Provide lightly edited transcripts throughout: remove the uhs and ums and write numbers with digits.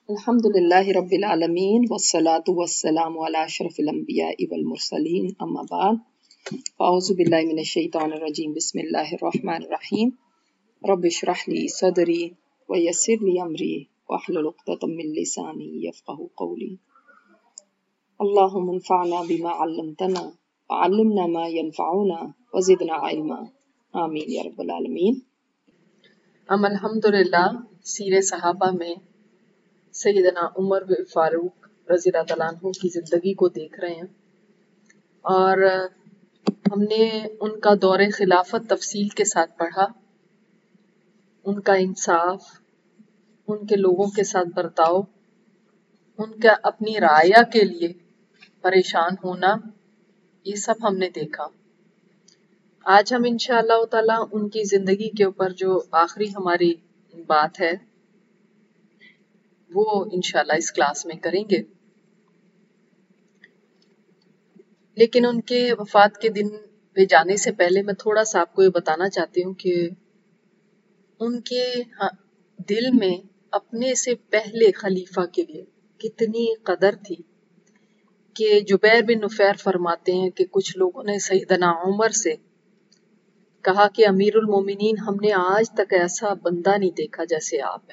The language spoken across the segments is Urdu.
الحمد للہ رب العالمین والصلاة والسلام علی اشرف الانبیاء والمرسلین اما بعد اعوذ باللہ من الشیطان الرجیم بسم اللہ الرحمن الرحیم رب اشرح لی صدری ویسر لی امری واحلل عقدۃ من لسانی یفقہوا قولی اللہم انفعنا بما علمتنا وعلمنا ما ينفعنا وزدنا علما آمین یا رب العالمین۔ ہم الحمدللہ سیر صحابہ میں سیدنا عمر بن فاروق رضی اللہ تعالیٰ عنہ کی زندگی کو دیکھ رہے ہیں، اور ہم نے ان کا دور خلافت تفصیل کے ساتھ پڑھا، ان کا انصاف، ان کے لوگوں کے ساتھ برتاؤ، ان کا اپنی رعایا کے لیے پریشان ہونا، یہ سب ہم نے دیکھا۔ آج ہم انشاءاللہ تعالیٰ ان کی زندگی کے اوپر جو آخری ہماری بات ہے وہ انشاءاللہ اس کلاس میں کریں گے، لیکن ان کے وفات کے دن پہ جانے سے پہلے میں تھوڑا سا آپ کو یہ بتانا چاہتی ہوں کہ ان کے دل میں اپنے سے پہلے خلیفہ کے لیے کتنی قدر تھی کہ جبیر بن نفیر فرماتے ہیں کہ کچھ لوگوں نے سیدنا عمر سے کہا کہ امیر المومنین، ہم نے آج تک ایسا بندہ نہیں دیکھا جیسے آپ ہیں،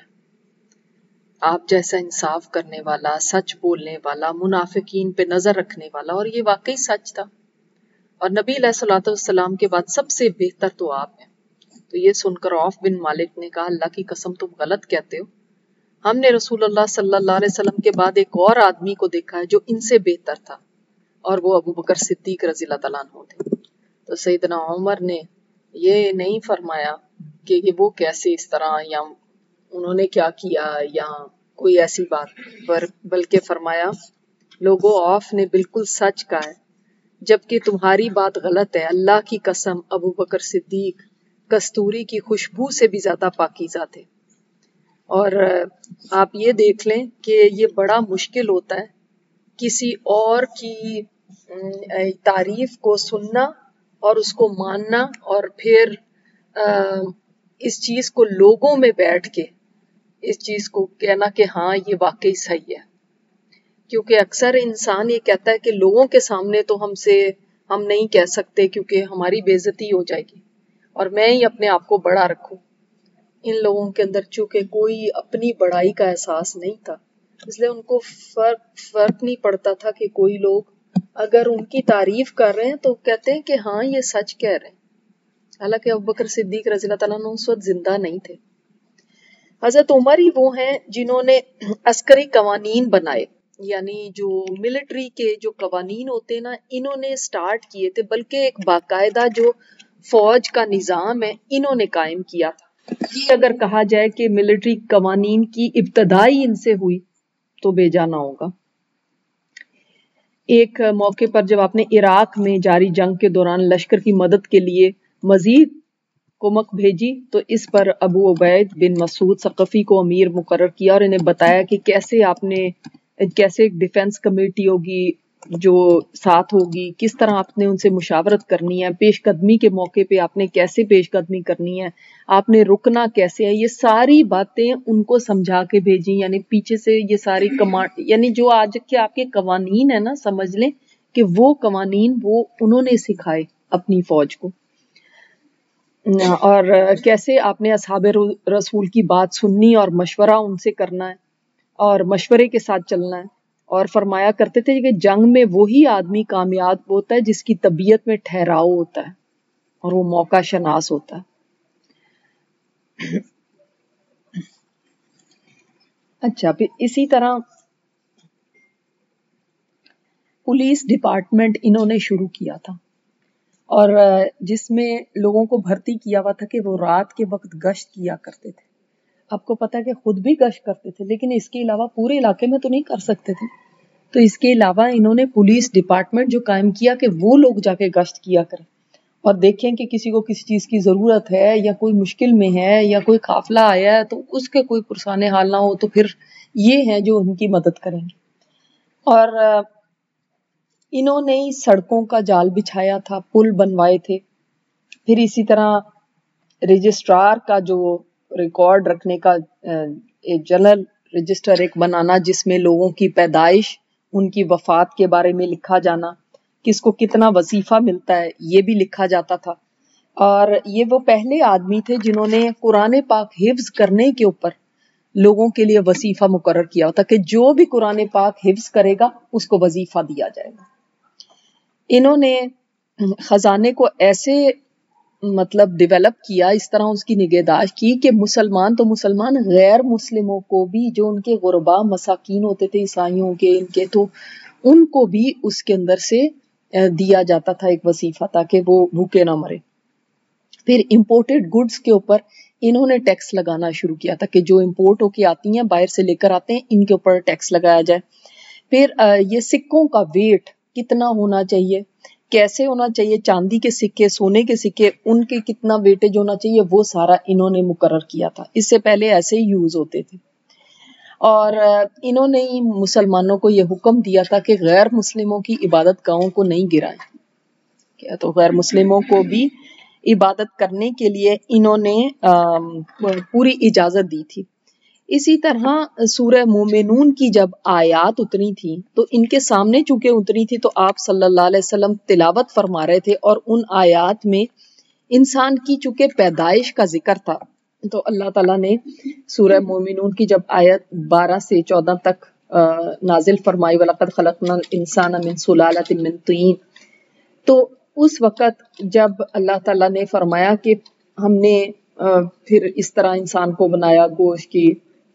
آپ جیسا انصاف کرنے والا، سچ بولنے والا، منافقین پہ نظر رکھنے والا، اور یہ واقعی سچ تھا، اور نبی علیہ الصلوۃ والسلام کے بعد سب سے بہتر تو آپ ہیں۔ تو یہ سن کر عوف بن مالک نے کہا، اللہ کی قسم تم غلط کہتے ہو، ہم نے رسول اللہ صلی اللہ علیہ وسلم کے بعد ایک اور آدمی کو دیکھا ہے جو ان سے بہتر تھا، اور وہ ابو بکر صدیق رضی اللہ تعالیٰ عنہ تھے۔ تو سیدنا عمر نے یہ نہیں فرمایا کہ وہ کیسے اس طرح، یا انہوں نے کیا کیا، یا کوئی ایسی بات، بلکہ فرمایا لوگوں، عوف نے بالکل سچ کہا ہے، جبکہ تمہاری بات غلط ہے، اللہ کی قسم ابو بکر صدیق کستوری کی خوشبو سے بھی زیادہ پاکیزہ تھے۔ اور آپ یہ دیکھ لیں کہ یہ بڑا مشکل ہوتا ہے کسی اور کی تعریف کو سننا اور اس کو ماننا، اور پھر اس چیز کو لوگوں میں بیٹھ کے اس چیز کو کہنا کہ ہاں یہ واقعی صحیح ہے، کیونکہ اکثر انسان یہ کہتا ہے کہ لوگوں کے سامنے تو ہم نہیں کہہ سکتے کیونکہ ہماری بے عزتی ہو جائے گی اور میں ہی اپنے آپ کو بڑا رکھوں۔ ان لوگوں کے اندر چونکہ کوئی اپنی بڑائی کا احساس نہیں تھا، اس لیے ان کو فرق نہیں پڑتا تھا کہ کوئی لوگ اگر ان کی تعریف کر رہے ہیں تو کہتے ہیں کہ ہاں یہ سچ کہہ رہے ہیں، حالانکہ ابوبکر صدیق رضی اللہ تعالیٰ عنہ اس وقت زندہ نہیں تھے۔ حضرت عمر ہی وہ ہیں جنہوں نے عسکری قوانین بنائے، یعنی جو ملٹری کے جو قوانین ہوتے ہیں نا، انہوں نے سٹارٹ کیے تھے، بلکہ ایک باقاعدہ جو فوج کا نظام ہے انہوں نے قائم کیا تھا۔ یہ اگر کہا جائے کہ ملٹری قوانین کی ابتدائی ان سے ہوئی تو بے جانا ہوگا۔ ایک موقع پر جب آپ نے عراق میں جاری جنگ کے دوران لشکر کی مدد کے لیے مزید کمک بھیجی تو اس پر ابو عبید بن مسعود ثقفی کو امیر مقرر کیا اور انہیں بتایا کہ کیسے ایک ڈیفنس کمیٹی ہوگی جو ساتھ ہوگی، کس طرح آپ نے ان سے مشاورت کرنی ہے، پیش قدمی کے موقع پہ آپ نے کیسے پیش قدمی کرنی ہے، آپ نے رکنا کیسے ہے، یہ ساری باتیں ان کو سمجھا کے بھیجی۔ یعنی پیچھے سے یہ ساری یعنی جو آج کے آپ کے قوانین ہیں نا، سمجھ لیں کہ وہ قوانین وہ انہوں نے سکھائے اپنی فوج کو، اور کیسے آپ نے اصحاب رسول کی بات سننی اور مشورہ ان سے کرنا ہے اور مشورے کے ساتھ چلنا ہے۔ اور فرمایا کرتے تھے کہ جنگ میں وہی آدمی کامیاب ہوتا ہے جس کی طبیعت میں ٹھہراؤ ہوتا ہے اور وہ موقع شناس ہوتا ہے۔ اچھا، پھر اسی طرح پولیس ڈپارٹمنٹ انہوں نے شروع کیا تھا، اور جس میں لوگوں کو بھرتی کیا ہوا تھا کہ وہ رات کے وقت گشت کیا کرتے تھے۔ آپ کو پتا کہ خود بھی گشت کرتے تھے، لیکن اس کے علاوہ پورے علاقے میں تو نہیں کر سکتے تھے، تو اس کے علاوہ انہوں نے پولیس ڈپارٹمنٹ جو قائم کیا کہ وہ لوگ جا کے گشت کیا کریں اور دیکھیں کہ کسی کو کسی چیز کی ضرورت ہے یا کوئی مشکل میں ہے یا کوئی قافلہ آیا ہے تو اس کے کوئی پرسان حال نہ ہو، تو پھر یہ ہیں جو ان کی مدد کریں گے۔ اور انہوں نے سڑکوں کا جال بچھایا تھا، پل بنوائے تھے، پھر اسی طرح رجسٹرار کا جو ریکارڈ رکھنے کا جنرل رجسٹر ایک بنانا جس میں لوگوں کی پیدائش، ان کی وفات کے بارے میں لکھا جانا، کس کو کتنا وظیفہ ملتا ہے یہ بھی لکھا جاتا تھا. اور یہ وہ پہلے آدمی تھے جنہوں نے قرآن پاک حفظ کرنے کے اوپر لوگوں کے لیے وظیفہ مقرر کیا ہوتا کہ جو بھی قرآن پاک حفظ کرے گا اس کو وظیفہ دیا جائے گا. انہوں نے خزانے کو ایسے مطلب ڈیولپ کیا، اس طرح اس کی نگہداشت کی کہ مسلمان تو مسلمان، غیر مسلموں کو بھی، جو ان کے غربا مساکین ہوتے تھے عیسائیوں کے، ان کے، تو ان کو بھی اس کے اندر سے دیا جاتا تھا ایک وظیفہ تاکہ وہ بھوکے نہ مرے. پھر امپورٹڈ گڈز کے اوپر انہوں نے ٹیکس لگانا شروع کیا تھا کہ جو امپورٹ ہو کے آتی ہیں، باہر سے لے کر آتے ہیں، ان کے اوپر ٹیکس لگایا جائے. پھر یہ سکوں کا ویٹ کتنا ہونا چاہیے، کیسے ہونا چاہیے، چاندی کے سکے، سونے کے سکے، ان کے کتنا ویٹیج ہونا چاہیے، وہ سارا انہوں نے مقرر کیا تھا. اس سے پہلے ایسے ہی یوز ہوتے تھے. اور انہوں نے مسلمانوں کو یہ حکم دیا تھا کہ غیر مسلموں کی عبادت گاہوں کو نہیں گرائیں. کیا تو غیر مسلموں کو بھی عبادت کرنے کے لیے انہوں نے پوری اجازت دی تھی. اسی طرح سورہ مومنون کی جب آیات اتری تھی تو ان کے سامنے چونکہ اتری تھی تو آپ صلی اللہ علیہ وسلم تلاوت فرما رہے تھے، اور ان آیات میں انسان کی چونکہ پیدائش کا ذکر تھا تو اللہ تعالیٰ نے سورہ مومنون کی جب آیت 12 سے 14 تک نازل فرمائی، وَلَقَدْ خَلَقْنَا الْإِنسَانَ مِنْ سُلَالَةٍ مِنْ طِينٍ، تو اس وقت جب اللہ تعالیٰ نے فرمایا کہ ہم نے پھر اس طرح انسان کو بنایا گوشت کی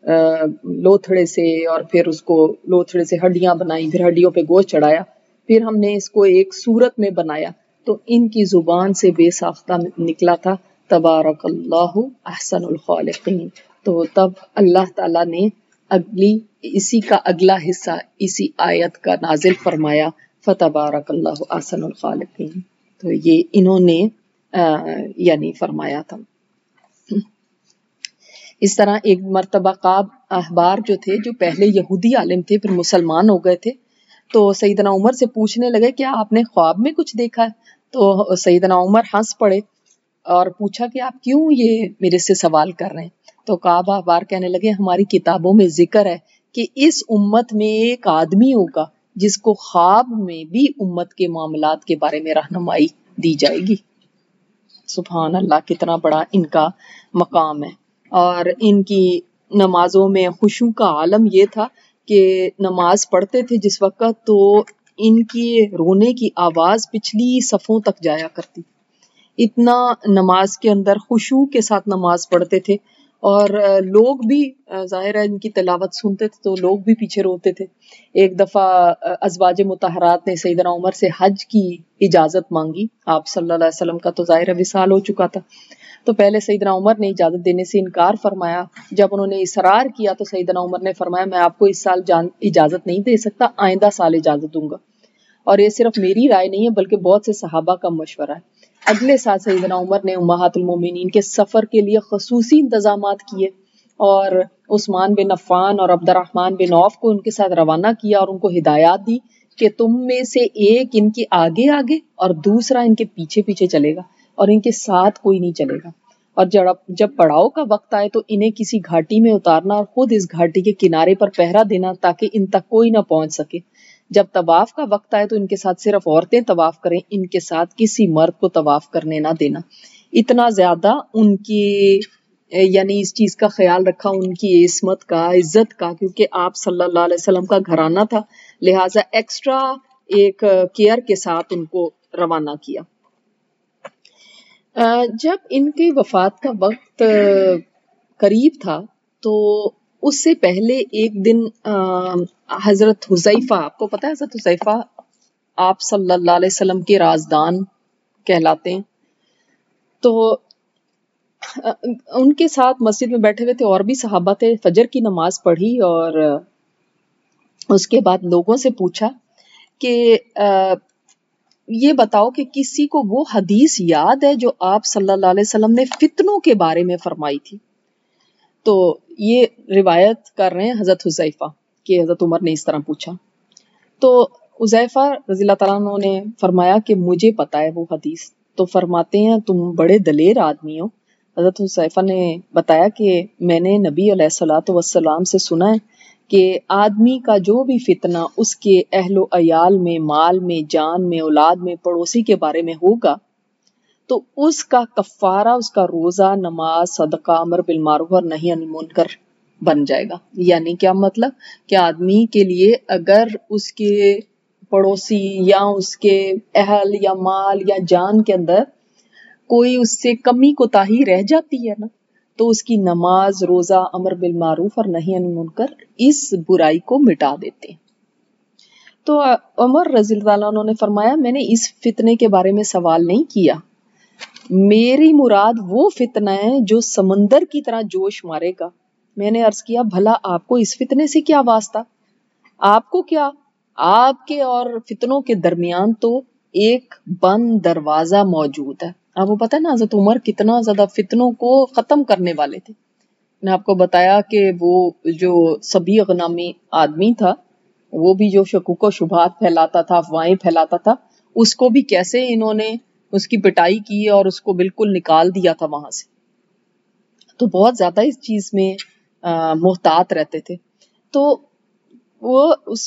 لوتھڑے سے، اور پھر اس کو لوتھڑے سے ہڈیاں بنائی، پھر ہڈیوں پہ گوشت چڑھایا، پھر ہم نے اس کو ایک صورت میں بنایا، تو ان کی زبان سے بے ساختہ نکلا تھا تبارک اللہ احسن الخالقین. تو تب اللہ تعالیٰ نے اسی کا اگلا حصہ اسی آیت کا نازل فرمایا، فتبارک اللہ احسن الخالقین. تو یہ انہوں نے یعنی فرمایا تھا. اس طرح ایک مرتبہ قاب احبار جو تھے، جو پہلے یہودی عالم تھے پھر مسلمان ہو گئے تھے، تو سیدنا عمر سے پوچھنے لگے کیا آپ نے خواب میں کچھ دیکھا ہے؟ تو سیدنا عمر ہنس پڑے اور پوچھا کہ آپ کیوں یہ میرے سے سوال کر رہے ہیں؟ تو قاب احبار کہنے لگے ہماری کتابوں میں ذکر ہے کہ اس امت میں ایک آدمی ہوگا جس کو خواب میں بھی امت کے معاملات کے بارے میں رہنمائی دی جائے گی. سبحان اللہ، کتنا بڑا ان کا مقام ہے. اور ان کی نمازوں میں خشوع کا عالم یہ تھا کہ نماز پڑھتے تھے جس وقت تو ان کی رونے کی آواز پچھلی صفوں تک جایا کرتی. اتنا نماز کے اندر خشوع کے ساتھ نماز پڑھتے تھے، اور لوگ بھی ظاہر ہے ان کی تلاوت سنتے تھے تو لوگ بھی پیچھے روتے تھے. ایک دفعہ ازواج مطہرات نے سیدنا عمر سے حج کی اجازت مانگی. آپ صلی اللہ علیہ وسلم کا تو ظاہر ہے وصال ہو چکا تھا، تو پہلے سیدنا عمر نے اجازت دینے سے انکار فرمایا. جب انہوں نے اصرار کیا تو سیدنا عمر نے فرمایا میں آپ کو اس سال اجازت نہیں دے سکتا، آئندہ سال اجازت دوں گا. اور یہ صرف میری رائے نہیں ہے بلکہ بہت سے صحابہ کا مشورہ ہے. اگلے سال سیدنا عمر نے امہات المومنین کے سفر کے لیے خصوصی انتظامات کیے، اور عثمان بن عفان اور عبد الرحمن بن عوف کو ان کے ساتھ روانہ کیا اور ان کو ہدایات دی کہ تم میں سے ایک ان کے آگے آگے اور دوسرا ان کے پیچھے پیچھے چلے گا، اور ان کے ساتھ کوئی نہیں چلے گا. اور جب پڑاؤ کا وقت آئے تو انہیں کسی گھاٹی میں اتارنا اور خود اس گھاٹی کے کنارے پر پہرا دینا تاکہ ان تک کوئی نہ پہنچ سکے. جب طواف کا وقت آئے تو ان کے ساتھ صرف عورتیں طواف کریں، ان کے ساتھ کسی مرد کو طواف کرنے نہ دینا. اتنا زیادہ ان کی یعنی اس چیز کا خیال رکھا، ان کی عصمت کا، عزت کا، کیونکہ آپ صلی اللہ علیہ وسلم کا گھرانہ تھا، لہٰذا ایکسٹرا ایک کیئر کے ساتھ ان کو روانہ کیا. جب ان کی وفات کا وقت قریب تھا تو اس سے پہلے ایک دن حضرت حذیفہ، آپ کو پتہ ہے حضرت حذیفہ آپ صلی اللہ علیہ وسلم کے رازدان کہلاتے ہیں، تو ان کے ساتھ مسجد میں بیٹھے ہوئے تھے اور بھی صحابہ تھے. فجر کی نماز پڑھی اور اس کے بعد لوگوں سے پوچھا کہ یہ بتاؤ کہ کسی کو وہ حدیث یاد ہے جو آپ صلی اللہ علیہ وسلم نے فتنوں کے بارے میں فرمائی تھی؟ تو یہ روایت کر رہے ہیں حضرت حذیفہ کہ حضرت عمر نے اس طرح پوچھا. تو حذیفہ رضی اللہ تعالیٰ عنہ نے فرمایا کہ مجھے پتا ہے وہ حدیث. تو فرماتے ہیں تم بڑے دلیر آدمی ہو. حضرت حذیفہ نے بتایا کہ میں نے نبی علیہ الصلوۃ والسلام سے سنا ہے کہ آدمی کا جو بھی فتنہ اس کے اہل و عیال میں، مال میں، جان میں، اولاد میں، پڑوسی کے بارے میں ہوگا تو اس کا کفارہ اس کا روزہ، نماز، صدقہ، امر بالمعروف اور نہی عن المنکر بن جائے گا۔ یعنی کیا مطلب کہ آدمی کے لیے اگر اس کے پڑوسی یا اس کے اہل یا مال یا جان کے اندر کوئی اس سے کمی کوتاہی رہ جاتی ہے نا، تو اس کی نماز، روزہ، امر بالمعروف اور نہی عن المنکر اس برائی کو مٹا دیتے ہیں۔ تو عمر رضی اللہ عنہ نے فرمایا میں نے اس فتنے کے بارے میں سوال نہیں کیا، میری مراد وہ فتنہ ہے جو سمندر کی طرح جوش مارے گا۔ میں نے عرض کیا بھلا آپ کو اس فتنے سے کیا واسطہ؟ آپ کو کیا؟ آپ کے اور فتنوں کے درمیان تو ایک بند دروازہ موجود ہے۔ آپ کو پتہ ہے نا حضرت عمر کتنا زیادہ فتنوں کو ختم کرنے والے تھے۔ میں نے آپ کو بتایا کہ وہ جو صبیغ نامی آدمی تھا، وہ بھی جو شکوک و شبہات پھیلاتا تھا، افواہیں پھیلاتا تھا، اس کو بھی کیسے انہوں نے اس کی پٹائی کی اور اس کو بالکل نکال دیا تھا وہاں سے۔ تو بہت زیادہ اس چیز میں محتاط رہتے تھے۔ تو وہ اس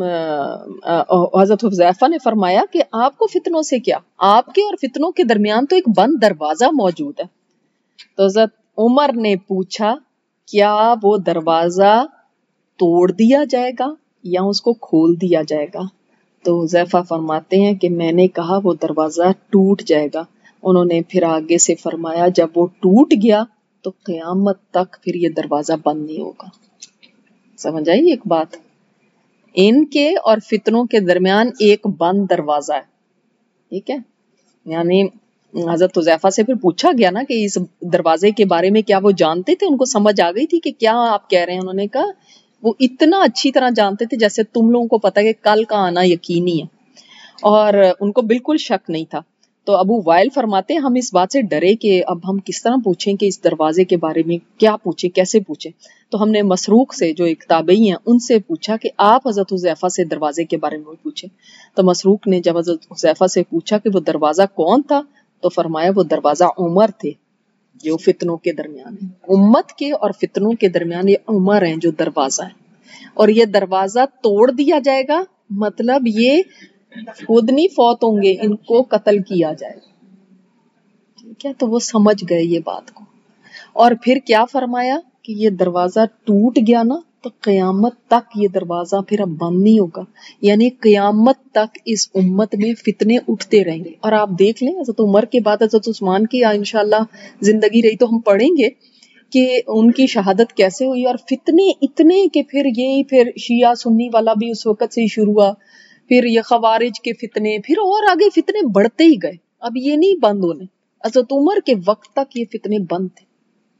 حضرت حذیفہ نے فرمایا کہ آپ کو فتنوں سے کیا، آپ کے اور فتنوں کے درمیان تو ایک بند دروازہ موجود ہے۔ تو حضرت عمر نے پوچھا کیا وہ دروازہ توڑ دیا جائے گا یا اس کو کھول دیا جائے گا؟ تو حذیفہ فرماتے ہیں کہ میں نے کہا وہ دروازہ ٹوٹ جائے گا۔ انہوں نے پھر آگے سے فرمایا جب وہ ٹوٹ گیا تو قیامت تک پھر یہ دروازہ بند نہیں ہوگا۔ سمجھ آئی ایک بات؟ ان کے اور فتنوں کے درمیان ایک بند دروازہ ہے، ٹھیک ہے؟ یعنی حضرت حذیفہ سے پھر پوچھا گیا نا کہ اس دروازے کے بارے میں کیا وہ جانتے تھے؟ ان کو سمجھ آ گئی تھی کہ کیا آپ کہہ رہے ہیں؟ انہوں نے کہا وہ اتنا اچھی طرح جانتے تھے جیسے تم لوگوں کو پتا ہے کہ کل کا آنا یقینی ہے، اور ان کو بالکل شک نہیں تھا۔ تو ابو وائل فرماتے ہیں ہم اس بات سے ڈرے کہ اب ہم کس طرح پوچھیں کہ اس دروازے کے بارے میں کیا پوچھیں، کیسے پوچھیں؟ تو ہم نے مسروق سے جو ایک تابعی ہیں ان سے پوچھا کہ آپ حضرت حذیفہ سے دروازے کے بارے میں پوچھیں۔ تو مسروق نے جب حضرت حذیفہ سے پوچھا کہ وہ دروازہ کون تھا تو فرمایا وہ دروازہ عمر تھے جو فتنوں کے درمیان ہے۔ امت کے اور فتنوں کے درمیان یہ عمر ہیں جو دروازہ ہے، اور یہ دروازہ توڑ دیا جائے گا، مطلب یہ خود نہیں فوت ہوں گے، ان کو قتل کیا جائے گا، ٹھیک ہے؟ تو وہ سمجھ گئے یہ بات کو، اور پھر کیا فرمایا کہ یہ دروازہ ٹوٹ گیا نا تو قیامت تک یہ دروازہ پھر اب بند نہیں ہوگا، یعنی قیامت تک اس امت میں فتنے اٹھتے رہیں گے۔ اور آپ دیکھ لیں حضرت عمر کے بعد حضرت عثمان کی انشاءاللہ زندگی رہی تو ہم پڑھیں گے کہ ان کی شہادت کیسے ہوئی، اور فتنے اتنے کہ پھر شیعہ سنی والا بھی اس وقت سے ہی شروع ہوا، پھر یہ خوارج کے فتنے، پھر اور آگے فتنے بڑھتے ہی گئے، اب یہ نہیں بند ہونے۔ حضرت عمر کے وقت تک یہ فتنے بند تھے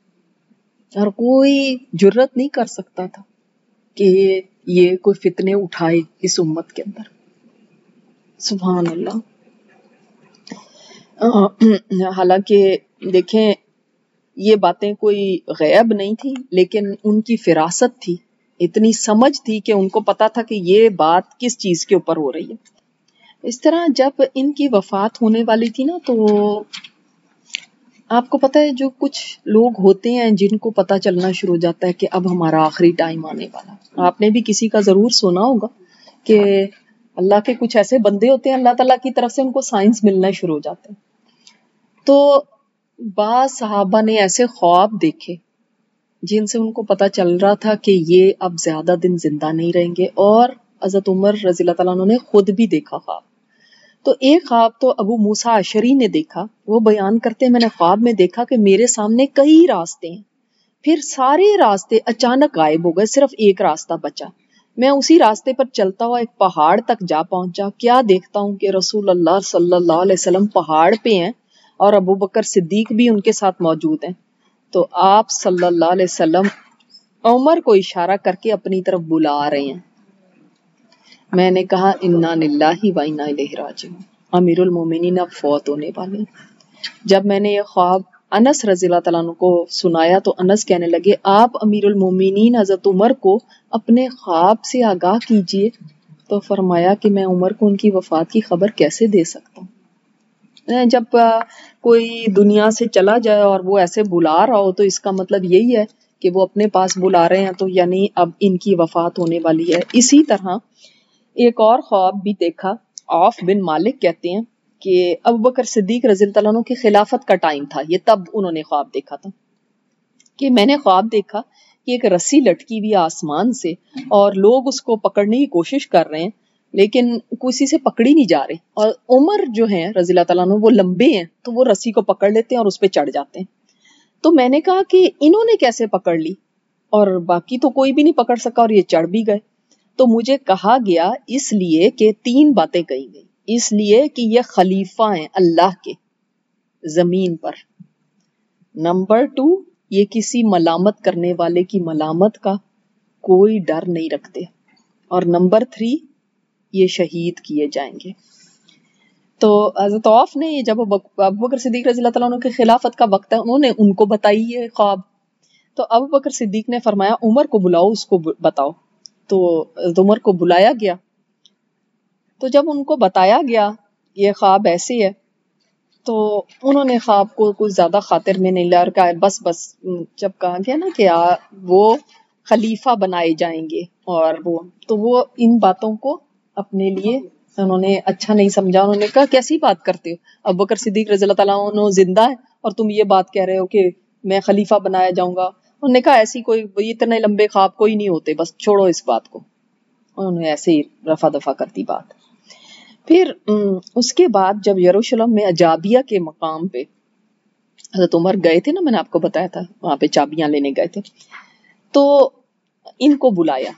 اور کوئی جرت نہیں کر سکتا تھا کہ یہ کوئی فتنے اٹھائے اس امت کے اندر۔ سبحان اللہ۔ حالانکہ دیکھیں یہ باتیں کوئی غیب نہیں تھی، لیکن ان کی فراست تھی، اتنی سمجھ تھی کہ ان کو پتا تھا کہ یہ بات کس چیز کے اوپر ہو رہی ہے۔ اس طرح جب ان کی وفات ہونے والی تھی نا، تو آپ کو پتا ہے جو کچھ لوگ ہوتے ہیں جن کو پتا چلنا شروع ہو جاتا ہے کہ اب ہمارا آخری ٹائم آنے والا۔ آپ نے بھی کسی کا ضرور سنا ہوگا کہ اللہ کے کچھ ایسے بندے ہوتے ہیں، اللہ تعالیٰ کی طرف سے ان کو سائنس ملنا شروع ہو جاتے ہیں۔ تو بعض صحابہ نے ایسے خواب دیکھے جن سے ان کو پتا چل رہا تھا کہ یہ اب زیادہ دن زندہ نہیں رہیں گے، اور حضرت عمر رضی اللہ تعالیٰ عنہ نے خود بھی دیکھا خواب۔ تو ایک خواب تو ابو موسیٰ اشعری نے دیکھا، وہ بیان کرتے ہیں میں نے خواب میں دیکھا کہ میرے سامنے کئی راستے ہیں، پھر سارے راستے اچانک غائب ہو گئے، صرف ایک راستہ بچا۔ میں اسی راستے پر چلتا ہوا ایک پہاڑ تک جا پہنچا، کیا دیکھتا ہوں کہ رسول اللہ صلی اللہ علیہ وسلم پہاڑ پہ ہیں اور ابو بکر صدیق بھی ان کے ساتھ موجود ہیں۔ تو آپ صلی اللہ علیہ وسلم عمر کو اشارہ کر کے اپنی طرف بلا رہے ہیں۔ میں نے کہا انا للہ و انا الیہ راجعون، امیر المومنین اب فوت ہونے والے۔ جب میں نے یہ خواب انس رضی اللہ تعالیٰ عنہ کو سنایا تو انس کہنے لگے آپ امیر المومنین حضرت عمر کو اپنے خواب سے آگاہ کیجئے۔ تو فرمایا کہ میں عمر کو ان کی وفات کی خبر کیسے دے سکتا ہوں؟ جب کوئی دنیا سے چلا جائے اور وہ ایسے بلا رہا ہو تو اس کا مطلب یہی ہے کہ وہ اپنے پاس بلا رہے ہیں، تو یعنی اب ان کی وفات ہونے والی ہے۔ اسی طرح ایک اور خواب بھی دیکھا، عوف بن مالک کہتے ہیں کہ ابوبکر صدیق رضی اللہ عنہ کی خلافت کا ٹائم تھا، یہ تب انہوں نے خواب دیکھا تھا کہ میں نے خواب دیکھا کہ ایک رسی لٹکی ہوئی آسمان سے اور لوگ اس کو پکڑنے کی کوشش کر رہے ہیں لیکن کسی سے پکڑی نہیں جا رہے، اور عمر جو ہیں رضی اللہ تعالیٰ عنہ وہ لمبے ہیں تو وہ رسی کو پکڑ لیتے ہیں اور اس پہ چڑھ جاتے ہیں۔ تو میں نے کہا کہ انہوں نے کیسے پکڑ لی، اور باقی تو کوئی بھی نہیں پکڑ سکا اور یہ چڑھ بھی گئے۔ تو مجھے کہا گیا اس لیے کہ 3 باتیں کہی گئی، اس لیے کہ یہ خلیفہ ہیں اللہ کے زمین پر، نمبر 2 یہ کسی ملامت کرنے والے کی ملامت کا کوئی ڈر نہیں رکھتے، اور نمبر 3 یہ شہید کیے جائیں گے۔ تو حضرت عوف نے یہ جب ابوبکر صدیق رضی اللہ تعالیٰ عنہ کی خلافت کا وقت ہے انہوں نے ان کو بتائی یہ خواب، تو ابوبکر صدیق نے فرمایا عمر کو بلاؤ، اس کو بتاؤ۔ تو عمر کو بلایا گیا، تو جب ان کو بتایا گیا یہ خواب ایسے ہے تو انہوں نے خواب کو کچھ زیادہ خاطر میں نہیں لیا اور کہا بس جب کہا گیا نا کہ وہ خلیفہ بنائے جائیں گے اور وہ ان باتوں کو اپنے لیے انہوں نے اچھا نہیں سمجھا۔ انہوں نے کہا کیسی بات کرتے ہو، ابوبکر صدیق رضی اللہ تعالیٰ عنہ زندہ ہے اور تم یہ بات کہہ رہے ہو کہ میں خلیفہ بنایا جاؤں گا۔ انہوں نے کہا ایسی کوئی اتنے لمبے خواب کوئی نہیں ہوتے، بس چھوڑو اس بات کو۔ انہوں نے ایسے ہی رفع دفع کر دی بات۔ پھر اس کے بعد جب یروشلم میں اجابیہ کے مقام پہ حضرت عمر گئے تھے نا، میں نے آپ کو بتایا تھا وہاں پہ چابیاں لینے گئے تھے، تو ان کو بلایا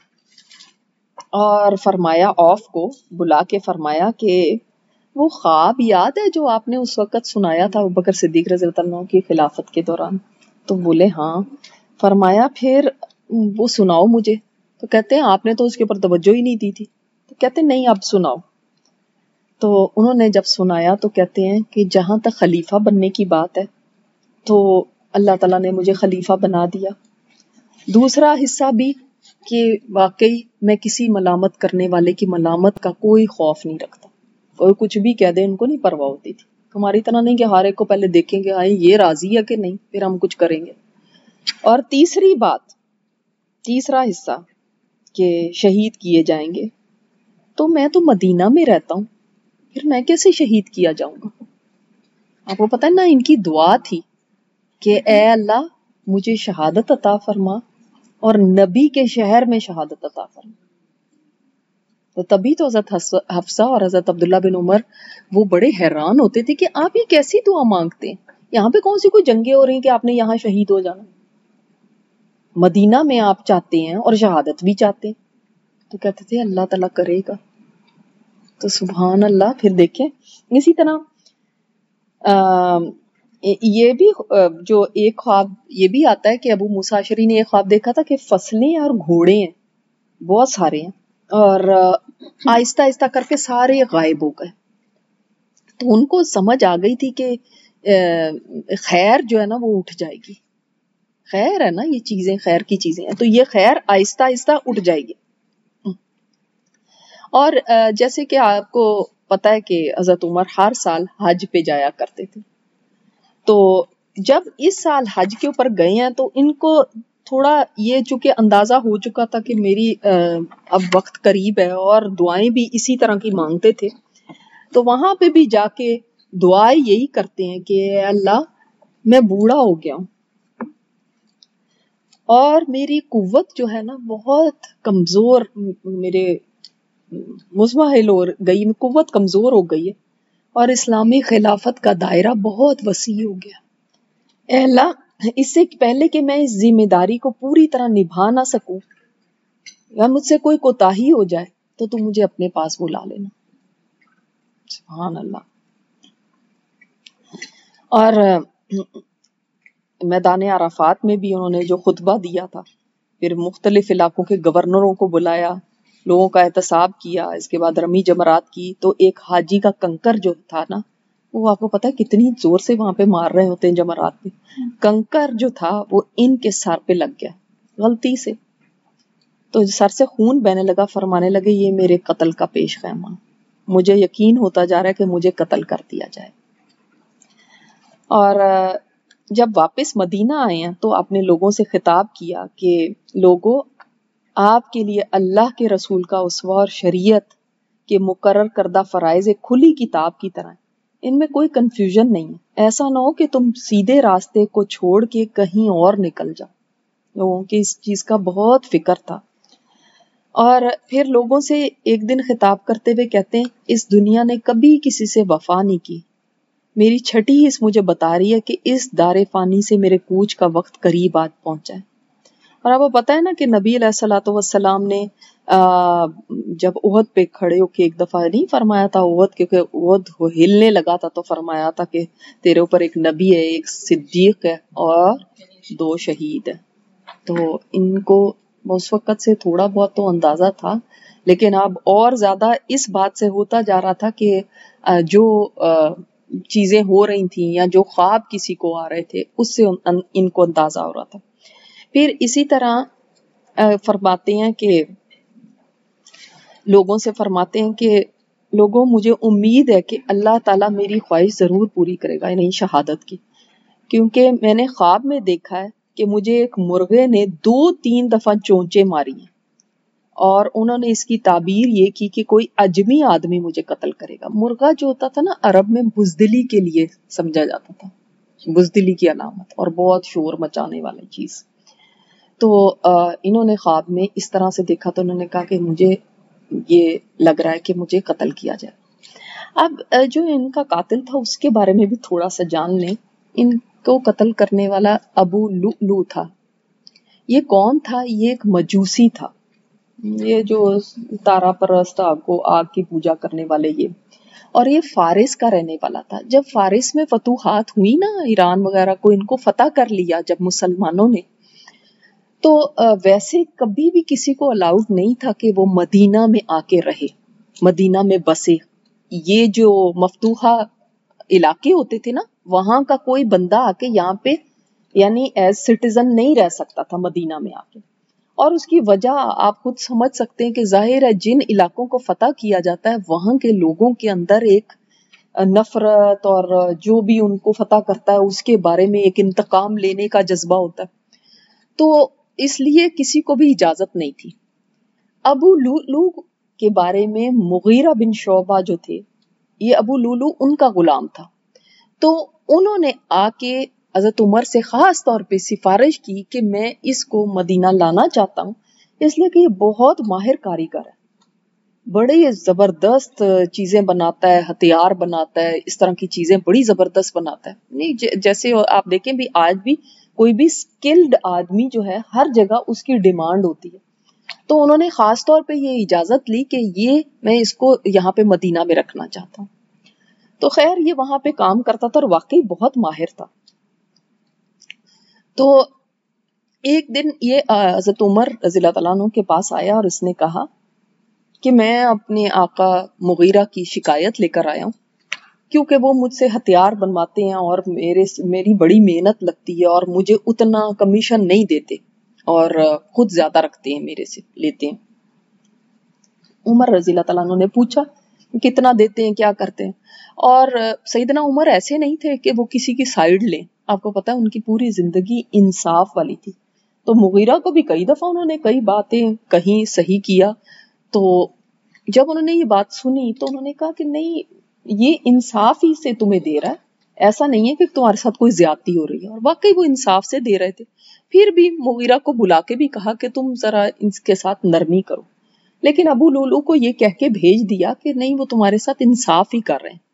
اور فرمایا، عوف کو بلا کے فرمایا کہ وہ خواب یاد ہے جو آپ نے اس وقت سنایا تھا ابوبکر صدیق رضی اللہ عنہ کی خلافت کے دوران؟ تو بولے ہاں۔ فرمایا پھر وہ سناؤ مجھے۔ تو کہتے ہیں آپ نے تو اس کے اوپر توجہ ہی نہیں دی تھی۔ تو کہتے ہیں نہیں اب سناؤ۔ تو انہوں نے جب سنایا تو کہتے ہیں کہ جہاں تک خلیفہ بننے کی بات ہے تو اللہ تعالیٰ نے مجھے خلیفہ بنا دیا۔ دوسرا حصہ بھی کہ واقعی میں کسی ملامت کرنے والے کی ملامت کا کوئی خوف نہیں رکھتا، کوئی کچھ بھی کہہ دے ان کو نہیں پرواہ ہوتی تھی، ہماری طرح نہیں کہ ہر ایک کو پہلے دیکھیں گے آئے یہ راضی ہے کہ نہیں پھر ہم کچھ کریں گے۔ اور تیسری بات، تیسرا حصہ کہ شہید کیے جائیں گے، تو میں تو مدینہ میں رہتا ہوں، پھر میں کیسے شہید کیا جاؤں گا؟ آپ کو پتہ ہے نا ان کی دعا تھی کہ اے اللہ مجھے شہادت عطا فرما اور نبی کے شہر میں شہادت عطا فرما۔ تو تبھی تو حضرت حفصہ اور حضرت عبداللہ بن عمر وہ بڑے حیران ہوتے تھے کہ آپ یہ کیسی دعا مانگتے ہیں، یہاں پہ کون سی کوئی جنگیں ہو رہی ہیں کہ آپ نے یہاں شہید ہو جانا، مدینہ میں آپ چاہتے ہیں اور شہادت بھی چاہتے ہیں۔ تو کہتے تھے اللہ تعالیٰ کرے گا۔ تو سبحان اللہ۔ پھر دیکھیں اسی طرح یہ بھی جو ایک خواب یہ بھی آتا ہے کہ ابو موسیٰ اشعری نے ایک خواب دیکھا تھا کہ فصلیں اور گھوڑے ہیں بہت سارے ہیں اور آہستہ آہستہ کر کے سارے غائب ہو گئے، تو ان کو سمجھ آ گئی تھی کہ خیر جو ہے نا وہ اٹھ جائے گی، خیر ہے نا یہ چیزیں خیر کی چیزیں ہیں، تو یہ خیر آہستہ آہستہ اٹھ جائے گی۔ اور جیسے کہ آپ کو پتا ہے کہ حضرت عمر ہر سال حج پہ جایا کرتے تھے، تو جب اس سال حج کے اوپر گئے ہیں تو ان کو تھوڑا یہ چونکہ اندازہ ہو چکا تھا کہ میری اب وقت قریب ہے اور دعائیں بھی اسی طرح کی مانگتے تھے، تو وہاں پہ بھی جا کے دعائیں یہی کرتے ہیں کہ اے اللہ میں بوڑھا ہو گیا ہوں اور میری قوت جو ہے نا بہت کمزور، میرے مزمحل ہو گئی، قوت کمزور ہو گئی ہے اور اسلامی خلافت کا دائرہ بہت وسیع ہو گیا۔ اے اللہ اس سے پہلے کہ میں اس ذمہ داری کو پوری طرح نبھا نہ سکوں یا مجھ سے کوئی کوتاہی ہو جائے تو تم مجھے اپنے پاس بلا لینا۔ سبحان اللہ۔ اور میدان عرفات میں بھی انہوں نے جو خطبہ دیا تھا، پھر مختلف علاقوں کے گورنروں کو بلایا، لوگوں کا احتساب کیا، اس کے بعد رمی جمرات کی، تو ایک حاجی کا کنکر جو تھا نا وہ آپ کو پتا ہے کتنی زور سے وہاں پہ مار رہے ہوتے ہیں جمرات پہ، کنکر جو تھا وہ ان کے سر پہ لگ گیا غلطی سے، تو سر سے خون بہنے لگا، فرمانے لگے یہ میرے قتل کا پیش خیمہ، مجھے یقین ہوتا جا رہا ہے کہ مجھے قتل کر دیا جائے۔ اور جب واپس مدینہ آئے ہیں تو آپ نے لوگوں سے خطاب کیا کہ لوگوں، آپ کے لیے اللہ کے رسول کا اسوہ اور شریعت کے مقرر کردہ فرائض ایک کھلی کتاب کی طرح ہیں، ان میں کوئی کنفیوژن نہیں ہے، ایسا نہ ہو کہ تم سیدھے راستے کو چھوڑ کے کہیں اور نکل جاؤ۔ لوگوں کی اس چیز کا بہت فکر تھا۔ اور پھر لوگوں سے ایک دن خطاب کرتے ہوئے کہتے ہیں، اس دنیا نے کبھی کسی سے وفا نہیں کی، میری چھٹی حص مجھے بتا رہی ہے کہ اس دار فانی سے میرے کوچ کا وقت قریب آ پہنچا ہے۔ اور آپ کو پتہ ہے نا کہ نبی علیہ الصلوۃ والسلام نے جب احد پہ کھڑے ہو کے ایک دفعہ نہیں فرمایا تھا، احد کیونکہ احد ہلنے لگا تھا تو فرمایا تھا کہ تیرے اوپر ایک نبی ہے، ایک صدیق ہے اور 2 شہید ہیں۔ تو ان کو اس وقت سے تھوڑا بہت تو اندازہ تھا، لیکن اب اور زیادہ اس بات سے ہوتا جا رہا تھا کہ جو چیزیں ہو رہی تھیں یا جو خواب کسی کو آ رہے تھے اس سے ان کو اندازہ ہو رہا تھا۔ پھر اسی طرح فرماتے ہیں کہ لوگوں سے فرماتے ہیں کہ لوگوں، مجھے امید ہے کہ اللہ تعالیٰ میری خواہش ضرور پوری کرے گا، یعنی شہادت کی، کیونکہ میں نے خواب میں دیکھا ہے کہ مجھے ایک مرغے نے 2-3 دفعہ چونچے ماری ہیں، اور انہوں نے اس کی تعبیر یہ کی کہ کوئی اجمی آدمی مجھے قتل کرے گا۔ مرغا جو ہوتا تھا نا عرب میں بزدلی کے لیے سمجھا جاتا تھا، بزدلی کی علامت اور بہت شور مچانے والی چیز۔ تو انہوں نے خواب میں اس طرح سے دیکھا تو انہوں نے کہا کہ مجھے یہ لگ رہا ہے کہ مجھے قتل کیا جائے۔ اب جو ان کا قاتل تھا اس کے بارے میں بھی تھوڑا سا جان لیں۔ ان کو قتل کرنے والا ابو لؤلؤ تھا۔ یہ کون تھا؟ یہ ایک مجوسی تھا، یہ جو تارا پرست، آگ کی پوجا کرنے والے یہ، اور یہ فارس کا رہنے والا تھا۔ جب فارس میں فتوحات ہوئی نا، ایران وغیرہ کو ان کو فتح کر لیا جب مسلمانوں نے، تو ویسے کبھی بھی کسی کو الاؤڈ نہیں تھا کہ وہ مدینہ میں آ کے رہے، مدینہ میں بسے۔ یہ جو مفتوحہ علاقے ہوتے تھے نا، وہاں کا کوئی بندہ آ کے یہاں پہ یعنی ایز سٹیزن نہیں رہ سکتا تھا مدینہ میں آ کے۔ اور اس کی وجہ آپ خود سمجھ سکتے ہیں کہ ظاہر ہے جن علاقوں کو فتح کیا جاتا ہے وہاں کے لوگوں کے اندر ایک نفرت اور جو بھی ان کو فتح کرتا ہے اس کے بارے میں ایک انتقام لینے کا جذبہ ہوتا ہے، تو اس لیے کسی کو بھی اجازت نہیں تھی۔ ابو لؤلؤ کے بارے میں مغیرہ بن شعبہ جو تھے، یہ ابو لؤلؤ ان کا غلام تھا، تو انہوں نے آ کے حضرت عمر سے خاص طور پہ سفارش کی کہ میں اس کو مدینہ لانا چاہتا ہوں، اس لیے کہ یہ بہت ماہر کاریگر ہے، بڑے زبردست چیزیں بناتا ہے، ہتھیار بناتا ہے، اس طرح کی چیزیں بڑی زبردست بناتا ہے۔ نہیں جیسے آپ دیکھیں بھی آج بھی کوئی بھی سکلڈ آدمی جو ہے ہر جگہ اس کی ڈیمانڈ ہوتی ہے، تو انہوں نے خاص طور پہ یہ اجازت لی کہ یہ میں اس کو یہاں پہ مدینہ میں رکھنا چاہتا ہوں۔ تو خیر یہ وہاں پہ کام کرتا تھا اور واقعی بہت ماہر تھا۔ تو ایک دن یہ حضرت عمر رضی اللہ تعالیٰ عنہ کے پاس آیا اور اس نے کہا کہ میں اپنے آقا مغیرہ کی شکایت لے کر آیا ہوں، کیونکہ وہ مجھ سے ہتھیار بنواتے ہیں اور میری بڑی محنت لگتی ہے اور مجھے اتنا کمیشن نہیں دیتے اور خود زیادہ رکھتے ہیں، میرے سے لیتے ہیں۔ عمر رضی اللہ تعالیٰ عنہ نے پوچھا کتنا دیتے ہیں، کیا کرتے ہیں؟ اور سیدنا عمر ایسے نہیں تھے کہ وہ کسی کی سائیڈ لیں، آپ کو پتا ہے ان کی پوری زندگی انصاف والی تھی۔ تو مغیرہ کو بھی کئی دفعہ انہوں نے کئی باتیں کہیں صحیح کیا، تو جب انہوں نے یہ بات سنی تو انہوں نے کہا کہ نہیں، یہ انصاف ہی سے تمہیں دے رہا ہے، ایسا نہیں ہے کہ تمہارے ساتھ کوئی زیادتی ہو رہی ہے، اور واقعی وہ انصاف سے دے رہے تھے۔ پھر بھی مغیرہ کو بلا کے بھی کہا کہ تم ذرا ان کے ساتھ نرمی کرو، لیکن ابو لؤلؤ کو یہ کہہ کے بھیج دیا کہ نہیں، وہ تمہارے ساتھ انصاف ہی کر رہے ہیں۔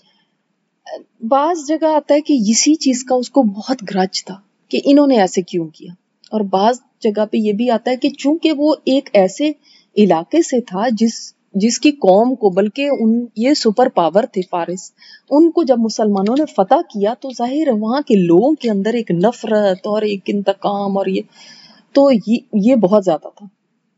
بعض جگہ آتا ہے کہ اسی چیز کا اس کو بہت گرج تھا کہ انہوں نے ایسے کیوں کیا، اور بعض جگہ پہ یہ بھی آتا ہے کہ چونکہ وہ ایک ایسے علاقے سے تھا جس کی قوم کو، بلکہ یہ سپر پاور تھے فارس، ان کو جب مسلمانوں نے فتح کیا تو ظاہر ہے وہاں کے لوگوں کے اندر ایک نفرت اور ایک انتقام اور یہ بہت زیادہ تھا۔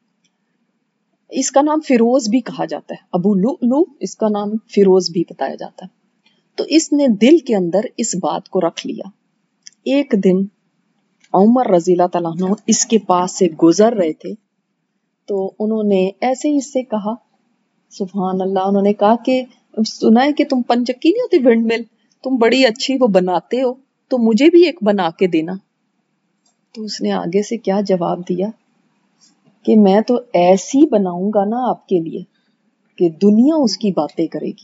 اس کا نام فیروز بھی کہا جاتا ہے، ابو لؤلؤ اس کا نام فیروز بھی بتایا جاتا ہے۔ تو اس نے دل کے اندر اس بات کو رکھ لیا۔ ایک دن عمر رضی اللہ تعالیٰ عنہ اس کے پاس سے گزر رہے تھے، تو انہوں نے ایسے ہی اس سے کہا، سبحان اللہ، انہوں نے کہا کہ سنا ہے کہ تم پنچکی نہیں ہوتی ونڈ مل، تم بڑی اچھی وہ بناتے ہو تو مجھے بھی ایک بنا کے دینا. تو اس نے آگے سے کیا جواب دیا کہ میں تو ایسی بناؤں گا نا آپ کے لیے کہ دنیا اس کی باتیں کرے گی.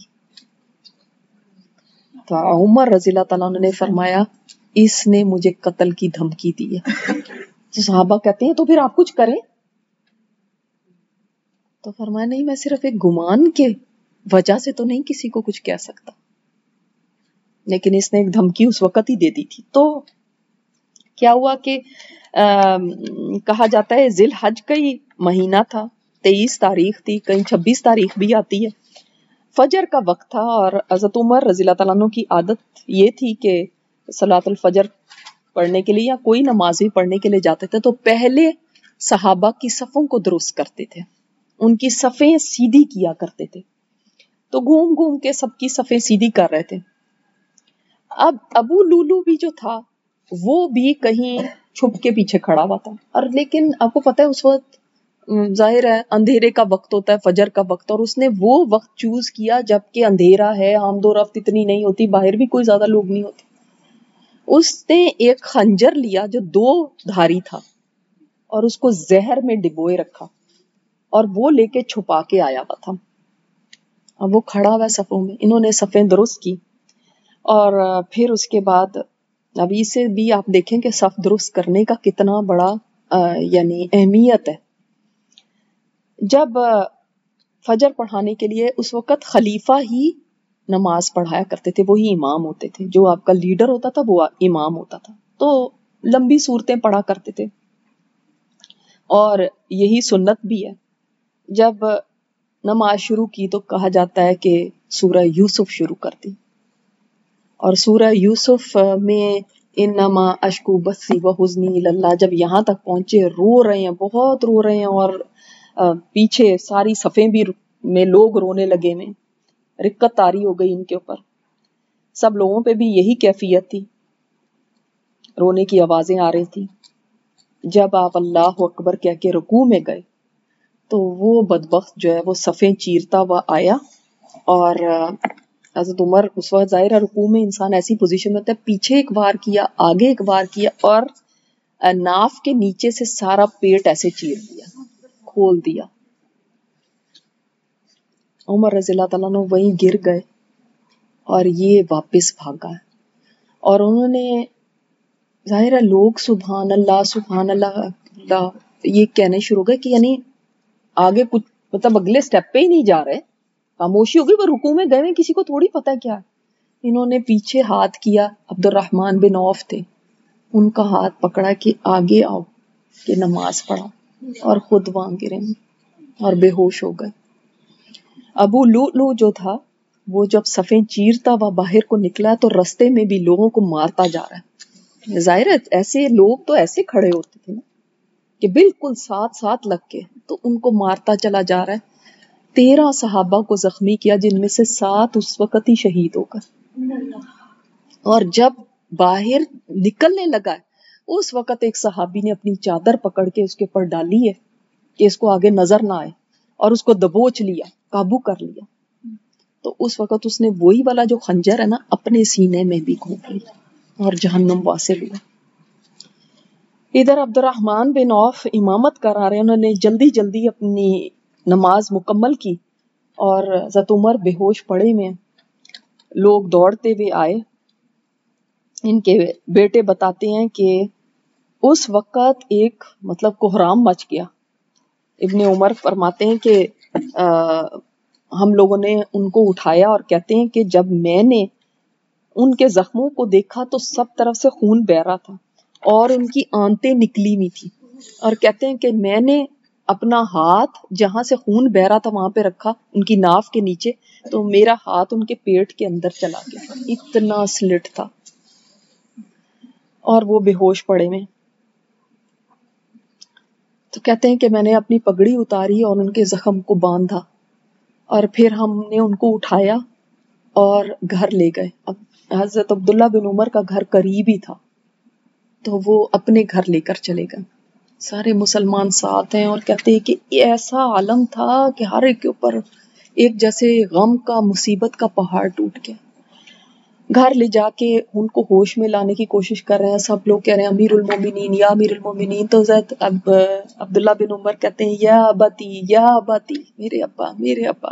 تو عمر رضی اللہ تعالیٰ عنہ نے فرمایا اس نے مجھے قتل کی دھمکی دی ہے. تو صحابہ کہتے ہیں تو پھر آپ کچھ کریں. تو فرمایا نہیں، میں صرف ایک گمان کے وجہ سے تو نہیں کسی کو کچھ کہہ سکتا، لیکن اس نے ایک دھمکی اس وقت ہی دے دی تھی. تو کیا ہوا کہ کہا جاتا ہے ذی الحج کا ہی مہینہ تھا، 23 تاریخ تھی، کہیں 26 تاریخ بھی آتی ہے. فجر کا وقت تھا اور حضرت عمر رضی اللہ تعالیٰ عنہ کی عادت یہ تھی کہ صلاۃ الفجر پڑھنے کے لیے یا کوئی نماز بھی پڑھنے کے لیے جاتے تھے تو پہلے صحابہ کی صفوں کو درست کرتے تھے، ان کی صفیں سیدھی کیا کرتے تھے. تو گھوم گھوم کے سب کی صفیں سیدھی کر رہے تھے. اب ابو لولو بھی جو تھا وہ بھی کہیں چھپ کے پیچھے کھڑا ہوا تھا، اور لیکن آپ کو پتہ ہے اس وقت ظاہر ہے اندھیرے کا وقت ہوتا ہے، فجر کا وقت، اور اس نے وہ وقت چوز کیا جب کہ اندھیرا ہے، آمد و رفت اتنی نہیں ہوتی، باہر بھی کوئی زیادہ لوگ نہیں ہوتے. اس نے ایک خنجر لیا جو 2 دھاری تھا اور اس کو زہر میں ڈبوئے رکھا اور وہ لے کے چھپا کے آیا ہوا تھا. اب وہ کھڑا ہوا صفوں میں، انہوں نے صفیں درست کی اور پھر اس کے بعد ابھی سے بھی آپ دیکھیں کہ صف درست کرنے کا کتنا بڑا یعنی اہمیت ہے. جب فجر پڑھانے کے لیے اس وقت خلیفہ ہی نماز پڑھایا کرتے تھے، وہی امام ہوتے تھے، جو آپ کا لیڈر ہوتا تھا وہ امام ہوتا تھا. تو لمبی صورتیں پڑھا کرتے تھے اور یہی سنت بھی ہے. جب نماز شروع کی تو کہا جاتا ہے کہ سورہ یوسف شروع کر دی، اور سورہ یوسف میں انما اشکو بثی و حزنی الی اللہ جب یہاں تک پہنچے، رو رہے ہیں، بہت رو رہے ہیں، اور پیچھے ساری صفیں بھی میں لوگ رونے لگے میں، رقت طاری ہو گئی ان کے اوپر. سب لوگوں پہ بھی یہی کیفیت تھی، رونے کی آوازیں آ رہی تھی. جب آپ اللہ اکبر کہہ کے رکوع میں گئے تو وہ بدبخت جو ہے وہ صفیں چیرتا ہوا آیا، اور حضرت عمر اس وقت ظاہر ہے رکوع میں انسان ایسی پوزیشن میں ہوتا ہے، پیچھے ایک وار کیا، آگے ایک وار کیا، اور ناف کے نیچے سے سارا پیٹ ایسے چیر دیا، کھول دیا. عمر رضی اللہ تعالیٰ عنہ وہیں گر گئے اور یہ واپس بھاگا، اور انہوں نے ظاہر ہے لوگ سبحان اللہ اللہ یہ کہنے شروع گئے کہ یعنی آگے کچھ مطلب اگلے سٹیپ پہ ہی نہیں جا رہے، خاموشی ہوگی، وہ رکوع میں گئے ہیں، کسی کو تھوڑی پتہ کیا. انہوں نے پیچھے ہاتھ کیا، عبد الرحمن بن عوف تھے، ان کا ہاتھ پکڑا کہ آگے آؤ کہ نماز پڑھا، اور خود وہاں گرے اور بے ہوش ہو گئے. ابو لؤلؤ جو تھا وہ جب صفیں چیرتا ہوا باہر کو نکلا تو رستے میں بھی لوگوں کو مارتا جا رہا ہے. ظاہر ہے ایسے لوگ تو ایسے کھڑے ہوتے تھے نا کہ بالکل ساتھ لگ کے، تو ان کو مارتا چلا جا رہا ہے. 13 صحابہ کو زخمی کیا جن میں سے 7 اس وقت ہی شہید ہو گئے. اور جب باہر نکلنے لگا ہے اس وقت ایک صحابی نے اپنی چادر پکڑ کے اس کے اوپر ڈالی ہے کہ اس کو آگے نظر نہ آئے، اور اس کو دبوچ لیا، قابو کر لیا. تو اس وقت اس نے وہی والا جو خنجر ہے نا اپنے سینے میں بھی گھونپ لیا اور جہنم واصل ہوا. ادھر عبد الرحمن بن عوف امامت کرا رہے، انہوں نے جلدی جلدی اپنی نماز مکمل کی اور حضرت عمر بے ہوش پڑے میں. لوگ دوڑتے ہوئے آئے. ان کے بیٹے بتاتے ہیں کہ اس وقت ایک مطلب کوہرام مچ گیا. ابن عمر فرماتے ہیں کہ ہم لوگوں نے ان کو اٹھایا اور کہتے ہیں کہ جب میں نے ان کے زخموں کو دیکھا تو سب طرف سے خون بہہ رہا تھا اور ان کی آنتیں نکلی ہوئی تھی، اور کہتے ہیں کہ میں نے اپنا ہاتھ جہاں سے خون بہہ رہا تھا وہاں پہ رکھا، ان کی ناف کے نیچے، تو میرا ہاتھ ان کے پیٹ کے اندر چلا گیا، اتنا سلٹ تھا، اور وہ بے ہوش پڑے میں. تو کہتے ہیں کہ میں نے اپنی پگڑی اتاری اور ان کے زخم کو باندھا، اور پھر ہم نے ان کو اٹھایا اور گھر لے گئے. اب حضرت عبداللہ بن عمر کا گھر قریب ہی تھا تو وہ اپنے گھر لے کر چلے گئے. سارے مسلمان ساتھ ہیں اور کہتے ہیں کہ ایسا عالم تھا کہ ہر ایک کے اوپر ایک جیسے غم کا، مصیبت کا پہاڑ ٹوٹ گیا. گھر لے جا کے ان کو ہوش میں لانے کی کوشش کر رہے ہیں. سب لوگ کہہ رہے ہیں امیر المومنین یا امیر المومنین. تو حضرت عبداللہ بن عمر کہتے ہیں یا اباتی, میرے ابا میرے ابا.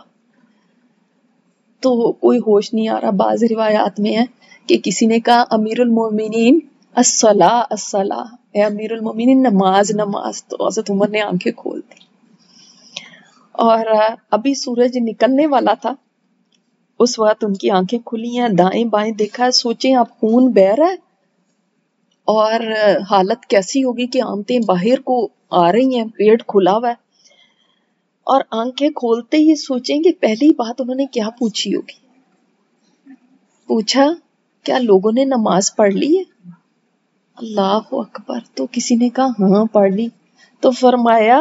تو کوئی ہوش نہیں آ رہا. بعض روایات میں ہے کہ کسی نے کہا امیر المومنین الصلاۃ الصلاۃ, اے امیر المومنین نماز نماز. تو حضرت عمر نے آنکھیں کھول دی اور ابھی سورج نکلنے والا تھا. اس وقت ان کی آنکھیں کھلی ہیں, دائیں بائیں دیکھا ہے. سوچیں آپ خون بہ رہا ہے اور حالت کیسی ہوگی کہ آمتیں باہر کو آ رہی ہیں, پیٹ کھلا ہوا ہے. اور آنکھیں کھولتے ہی سوچیں کہ پہلی بات انہوں نے کیا پوچھی ہوگی. پوچھا کیا لوگوں نے نماز پڑھ لی ہے؟ اللہ اکبر. تو کسی نے کہا ہاں پڑھ لی. تو فرمایا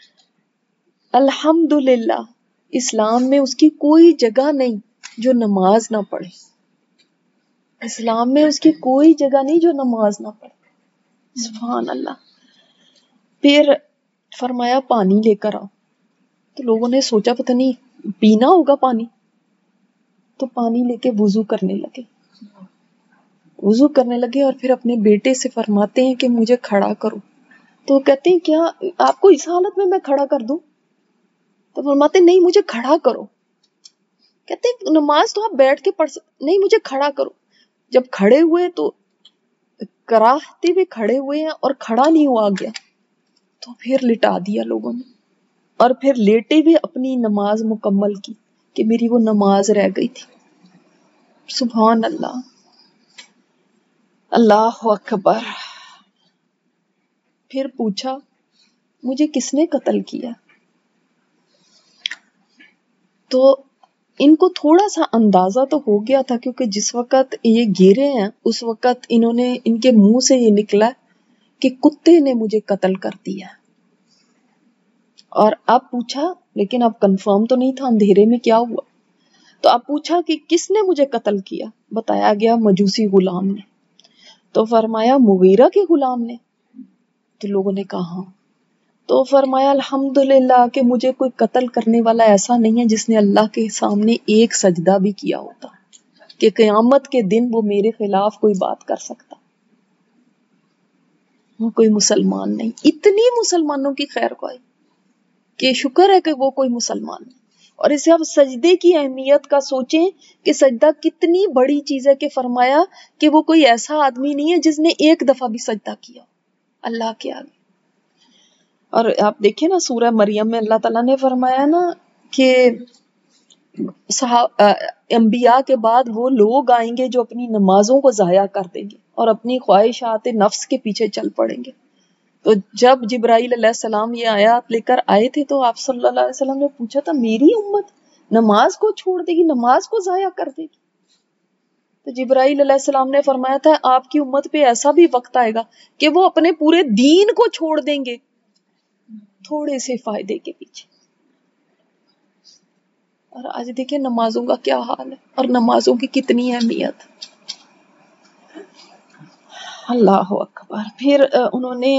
الحمدللہ, اسلام میں اس کی کوئی جگہ نہیں جو نماز نہ پڑھے. اسلام میں اس کی کوئی جگہ نہیں جو نماز نہ پڑھے. سبحان اللہ. پھر فرمایا پانی لے کر آؤ. تو لوگوں نے سوچا پتہ نہیں پینا ہوگا پانی. تو پانی لے کے وضو کرنے لگے اور پھر اپنے بیٹے سے فرماتے ہیں کہ مجھے کھڑا کرو. تو کہتے ہیں کیا آپ کو اس حالت میں کھڑا کر دوں؟ تو فرماتے نہیں مجھے کھڑا کرو. کہتے ہیں نماز تو آپ بیٹھ کے پڑھ سکتے, نہیں مجھے کھڑا کرو. جب کھڑے ہوئے تو کراہتے ہوئے کھڑے ہوئے ہیں اور کھڑا نہیں ہوا گیا. تو پھر لٹا دیا لوگوں نے اور پھر لیٹے ہوئے اپنی نماز مکمل کی کہ میری وہ نماز رہ گئی تھی. سبحان اللہ, اللہ اکبر. پھر پوچھا مجھے کس نے قتل کیا؟ تو ان کو تھوڑا سا اندازہ تو ہو گیا تھا کیونکہ جس وقت یہ گرے ہیں اس وقت انہوں نے, ان کے منہ سے یہ نکلا کہ کتے نے مجھے قتل کر دیا. اور اب پوچھا, لیکن اب کنفرم تو نہیں تھا اندھیرے میں کیا ہوا. تو اب پوچھا کہ کس نے مجھے قتل کیا؟ بتایا گیا مجوسی غلام نے. تو فرمایا مغیرہ کے غلام نے. تو لوگوں نے کہا ہاں. تو فرمایا الحمدللہ کہ مجھے کوئی قتل کرنے والا ایسا نہیں ہے جس نے اللہ کے سامنے ایک سجدہ بھی کیا ہوتا کہ قیامت کے دن وہ میرے خلاف کوئی بات کر سکتا. وہ کوئی مسلمان نہیں. اتنی مسلمانوں کی خیر خواہی کہ شکر ہے کہ وہ کوئی مسلمان نہیں. اور اسے آپ سجدے کی اہمیت کا سوچیں کہ سجدہ کتنی بڑی چیز ہے, کہ فرمایا کہ وہ کوئی ایسا آدمی نہیں ہے جس نے ایک دفعہ بھی سجدہ کیا اللہ کے آگے. اور آپ دیکھیں نا سورہ مریم میں اللہ تعالیٰ نے فرمایا نا کہ انبیاء کے بعد وہ لوگ آئیں گے جو اپنی نمازوں کو ضائع کر دیں گے اور اپنی خواہشات نفس کے پیچھے چل پڑیں گے. تو جب جبرائیل علیہ السلام یہ آیات لے کر آئے تھے تو آپ صلی اللہ علیہ وسلم نے پوچھا تھا میری امت نماز کو چھوڑ دے گی, نماز کو ضائع کر دے گی؟ تو جبرائیل علیہ السلام نے فرمایا تھا آپ کی امت پہ ایسا بھی وقت آئے گا کہ وہ اپنے پورے دین کو چھوڑ دیں گے تھوڑے سے فائدے کے پیچھے. اور آج دیکھیں نمازوں کا کیا حال ہے اور نمازوں کی کتنی اہمیت. اللہ اکبر. پھر انہوں نے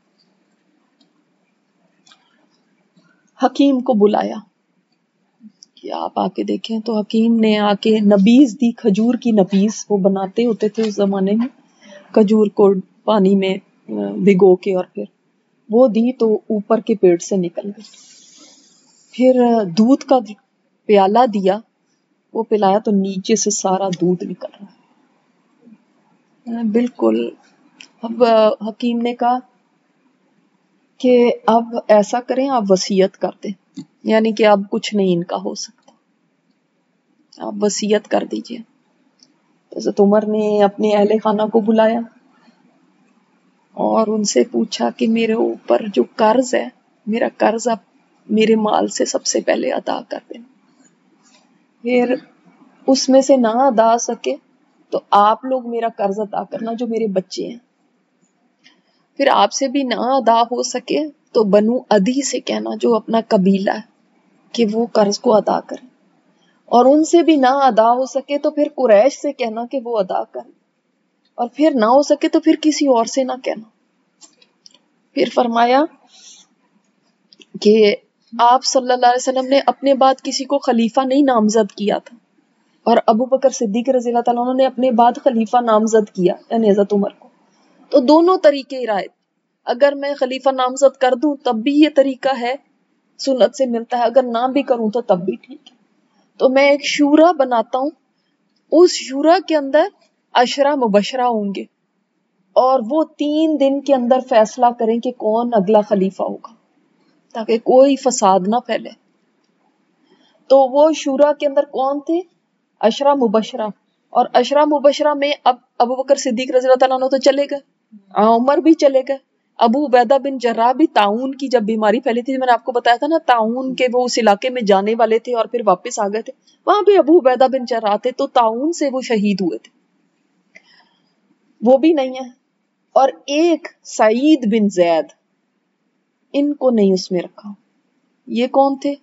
حکیم کو بلایا کہ آپ آ کے دیکھیں. تو حکیم نے آ کے نبیز دی, کھجور کی نبیز وہ بناتے ہوتے تھے اس زمانے میں, کھجور کو پانی میں بھگو کے, اور پھر وہ دی تو اوپر کے پیٹ سے نکل گئی. پھر دودھ کا پیالہ دیا, وہ پلایا تو نیچے سے سارا دودھ نکل رہا بالکل. اب حکیم نے کہا کہ اب ایسا کریں آپ وصیت کر دیں, یعنی کہ اب کچھ نہیں ان کا ہو سکتا, آپ وصیت کر دیجئے. حضرت عمر نے اپنے اہل خانہ کو بلایا اور ان سے پوچھا کہ میرے اوپر جو قرض ہے, میرا قرض آپ میرے مال سے سب سے پہلے ادا کر دیں. پھر اس میں سے نہ ادا سکے تو آپ لوگ میرا قرض ادا کرنا جو میرے بچے ہیں. پھر آپ سے بھی نہ ادا ہو سکے تو بنو عدی سے کہنا جو اپنا قبیلہ ہے کہ وہ قرض کو ادا کریں, اور ان سے بھی نہ ادا ہو سکے تو پھر قریش سے کہنا کہ وہ ادا کریں, اور پھر نہ ہو سکے تو پھر کسی اور سے نہ کہنا. پھر فرمایا کہ آپ صلی اللہ علیہ وسلم نے اپنے بعد کسی کو خلیفہ نہیں نامزد کیا تھا, اور ابو بکر صدیق رضی اللہ تعالیٰ عنہ نے اپنے بعد خلیفہ نامزد کیا یعنی حضرت عمر کو. تو دونوں طریقے رائے. اگر میں خلیفہ نامزد کر دوں تب بھی یہ طریقہ ہے, سنت سے ملتا ہے, اگر نہ بھی کروں تو تب بھی ٹھیک ہے. تو میں ایک شورا بناتا ہوں, اس شورا کے اندر 10 مبشرہ ہوں گے اور وہ 3 دن کے اندر فیصلہ کریں کہ کون اگلا خلیفہ ہوگا تاکہ کوئی فساد نہ پھیلے. تو وہ شورا کے اندر کون تھے؟ 10 مبشرہ. اور 10 مبشرہ میں اب ابو بکر صدیق رضی اللہ تعالیٰ عنہ تو چلے گئے, عمر بھی چلے گئے, ابو عبیدہ بن جراح بھی طاعون کی جب بیماری پھیلی تھی, میں نے آپ کو بتایا تھا نا طاعون کے وہ اس علاقے میں جانے والے تھے اور پھر واپس آ گئے تھے, وہاں پہ ابو عبیدہ بن جراح تھے, تو طاعون سے وہ شہید ہوئے تھے, وہ بھی نہیں ہے. اور ایک سعید بن زید, ان کو نہیں اس میں رکھا. یہ کون تھے؟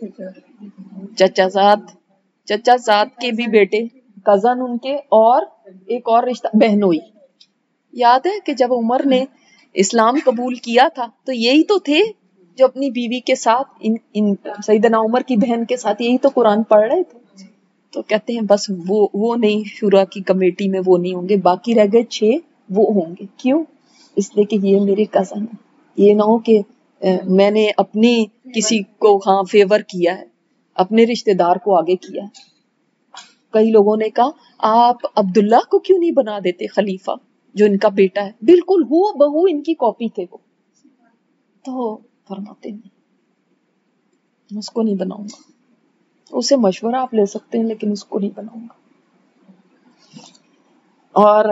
چچا زاد کے بھی بیٹے, کزن ان کے, اور ایک اور رشتہ بہنوئی. یاد ہے کہ جب عمر نے اسلام قبول کیا تھا تو یہی تو تھے جو اپنی بیوی کے ساتھ سیدنا عمر کی بہن کے ساتھ یہی تو قرآن پڑھ رہے تھے. تو کہتے ہیں بس وہ نہیں, شورا کی کمیٹی میں وہ نہیں ہوں گے, باقی رہ گئے 6 وہ ہوں گے. کیوں؟ اس لیے کہ یہ میرے کزن ہیں, یہ نہ ہو کہ میں نے اپنی کسی کو فیور کیا ہے, اپنے رشتہ دار کو آگے کیا ہے. کئی لوگوں نے کہا آپ عبداللہ کو کیوں نہیں بنا دیتے خلیفہ جو ان کا بیٹا ہے, بالکل ہو بہو ان کی کاپی تھے وہ. تو فرماتے نہیں, اس کو نہیں بناؤں گا. اسے مشورہ آپ لے سکتے ہیں لیکن اس کو نہیں بناؤں گا. اور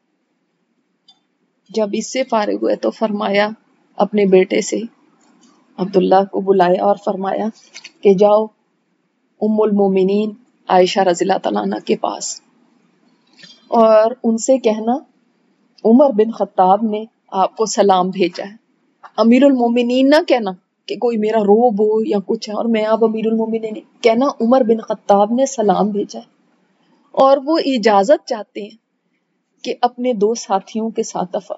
جب اس سے فارغ ہوئے تو فرمایا اپنے بیٹے سے عبداللہ کو بلایا اور فرمایا کہ جاؤ ام المومنین عائشہ رضی اللہ تعالیٰ عنہ کے پاس اور ان سے کہنا عمر بن خطاب نے آپ کو سلام بھیجا ہے. امیر المومنین نہ کہنا کہ کوئی میرا روب ہو یا کچھ ہے اور میں آپ امیر المومنین کہنا, عمر بن خطاب نے سلام بھیجا ہے اور وہ اجازت چاہتے ہیں کہ اپنے 2 ساتھیوں کے ساتھ دفن.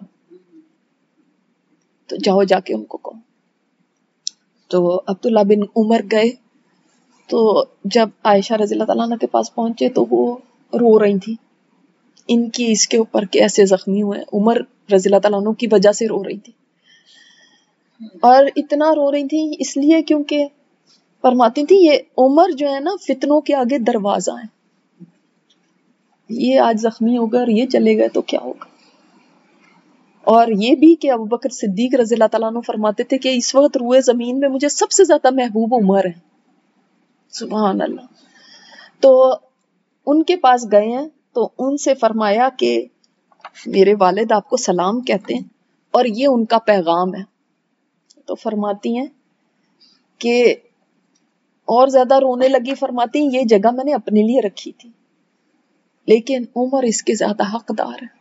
تو جاؤ جا کے ان کو کہو. تو عبداللہ بن عمر گئے, تو جب عائشہ رضی اللہ تعالیٰ عنہ کے پاس پہنچے تو وہ رو رہی تھی, ان کی اس کے اوپر کے ایسے زخمی ہوئے, عمر رضی اللہ تعالیٰ عنہ کی وجہ سے رو رہی تھی. اور اتنا رو رہی تھی اس لیے کیونکہ فرماتی تھی یہ عمر جو ہے نا فتنوں کے آگے دروازہ ہے, یہ آج زخمی ہو گئے اور یہ چلے گئے تو کیا ہوگا. اور یہ بھی کہ ابو بکر صدیق رضی اللہ تعالیٰ عنہ فرماتے تھے کہ اس وقت روئے زمین میں مجھے سب سے زیادہ محبوب عمر ہے. سبحان اللہ. تو ان کے پاس گئے ہیں تو ان سے فرمایا کہ میرے والد آپ کو سلام کہتے ہیں اور یہ ان کا پیغام ہے. تو فرماتی ہیں کہ اور زیادہ رونے لگی, فرماتی ہیں یہ جگہ میں نے اپنے لیے رکھی تھی لیکن عمر اس کے زیادہ حقدار ہے.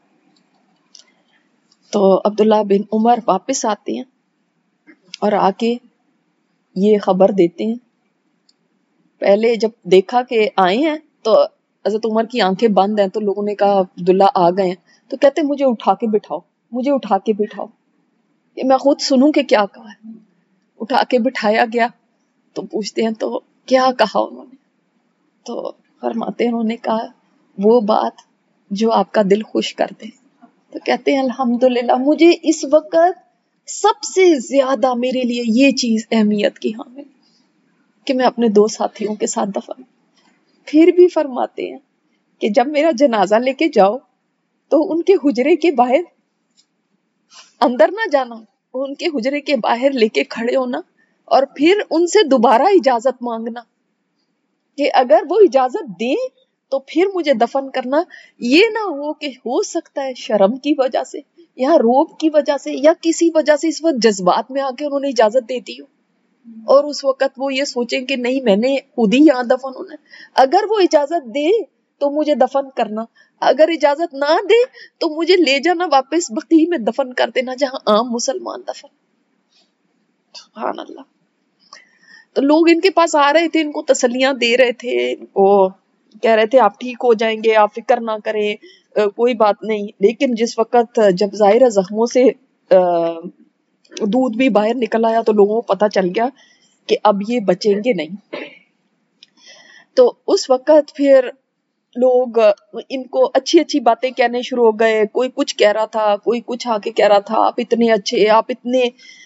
تو عبداللہ بن عمر واپس آتے ہیں اور آ کے یہ خبر دیتے ہیں. پہلے جب دیکھا کہ آئے ہیں تو حضرت عمر کی آنکھیں بند ہیں, تو لوگوں نے کہا عبداللہ آ گئے ہیں, تو کہتے مجھے اٹھا کے بٹھاؤ, مجھے اٹھا کے بٹھاؤ, یہ میں خود سنوں کہ کیا کہا ہے. اٹھا کے بٹھایا گیا تو پوچھتے ہیں تو کیا کہا انہوں نے. تو فرماتے ہیں انہوں نے کہا وہ بات جو آپ کا دل خوش کر دے. تو کہتے ہیں الحمدللہ مجھے اس وقت سب سے زیادہ میرے لیے یہ چیز اہمیت کی حامل کہ میں اپنے 2 ساتھیوں کے ساتھ دفن. پھر بھی فرماتے ہیں کہ جب میرا جنازہ لے کے جاؤ تو ان کے حجرے کے باہر اندر نہ جانا, ان کے حجرے کے باہر لے کے کھڑے ہونا اور پھر ان سے دوبارہ اجازت مانگنا کہ اگر وہ اجازت دیں تو پھر مجھے دفن کرنا. یہ نہ ہو کہ ہو سکتا ہے شرم کی وجہ سے یا روب کی وجہ سے یا کسی وجہ سے اس وقت جذبات میں آ کے انہوں نے اجازت دے دی ہو اور اس وقت وہ یہ سوچیں کہ نہیں میں نے خود ہی یہاں دفن ہونا ہے. اگر وہ اجازت دے تو مجھے دفن کرنا, اگر اجازت نہ دے تو مجھے لے جانا واپس بقیع میں دفن کر دینا جہاں عام مسلمان دفن. سبحان اللہ. تو لوگ ان کے پاس آ رہے تھے, ان کو تسلیاں دے رہے تھے, وہ کہہ رہے تھے آپ ٹھیک ہو جائیں گے, آپ فکر نہ کریں, کوئی بات نہیں. لیکن جس وقت جب ظاہر زخموں سے دودھ بھی باہر نکل آیا تو لوگوں کو پتا چل گیا کہ اب یہ بچیں گے نہیں. تو اس وقت پھر لوگ ان کو اچھی اچھی باتیں کہنے شروع ہو گئے. کوئی کچھ کہہ رہا تھا, کوئی کچھ آ کے کہہ رہا تھا, آپ اتنے اچھے, آپ اتنے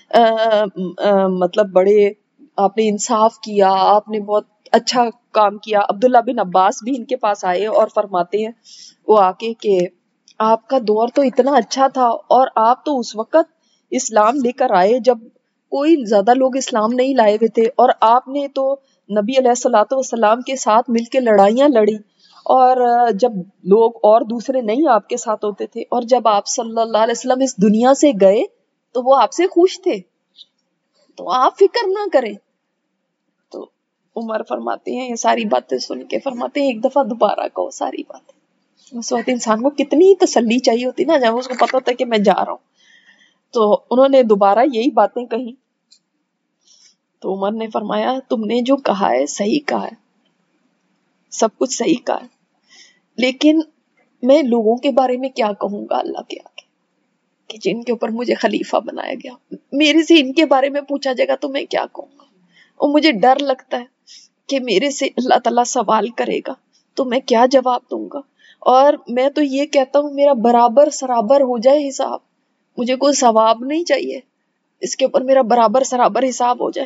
مطلب بڑے, آپ نے انصاف کیا, آپ نے بہت اچھا کام کیا. عبداللہ بن عباس بھی ان کے پاس آئے اور فرماتے ہیں وہ آ کے کہ آپ کا دور تو اتنا اچھا تھا, اور آپ تو اس وقت اسلام لے کر آئے جب کوئی زیادہ لوگ اسلام نہیں لائے ہوئے تھے, اور آپ نے تو نبی علیہ الصلوۃ والسلام کے ساتھ مل کے لڑائیاں لڑی, اور جب لوگ اور دوسرے نہیں آپ کے ساتھ ہوتے تھے, اور جب آپ صلی اللہ علیہ وسلم اس دنیا سے گئے تو وہ آپ سے خوش تھے, تو آپ فکر نہ کریں. تو عمر فرماتے ہیں یہ ساری باتیں سن کے فرماتے ہیں ایک دفعہ دوبارہ کہو ساری باتیں. اس وقت انسان کو کتنی تسلی چاہیے ہوتی نا, جب اس کو پتا ہوتا ہے کہ میں جا رہا ہوں. تو انہوں نے دوبارہ یہی باتیں کہیں. تو عمر نے فرمایا تم نے جو کہا ہے صحیح کہا ہے, سب کچھ صحیح کہا ہے, لیکن میں لوگوں کے بارے میں کیا کہوں گا اللہ کے آگے, کہ جن کے اوپر مجھے خلیفہ بنایا گیا, میرے سے ان کے بارے میں پوچھا جائے گا تو میں کیا کہوں گا, اور مجھے ڈر لگتا ہے کہ میرے سے اللہ تعالیٰ سوال کرے گا تو میں کیا جواب دوں گا. اور میں تو یہ کہتا ہوں میرا برابر سرابر ہو جائے حساب, مجھے کوئی ثواب نہیں چاہیے, اس کے اوپر میرا برابر سرابر حساب ہو جائے.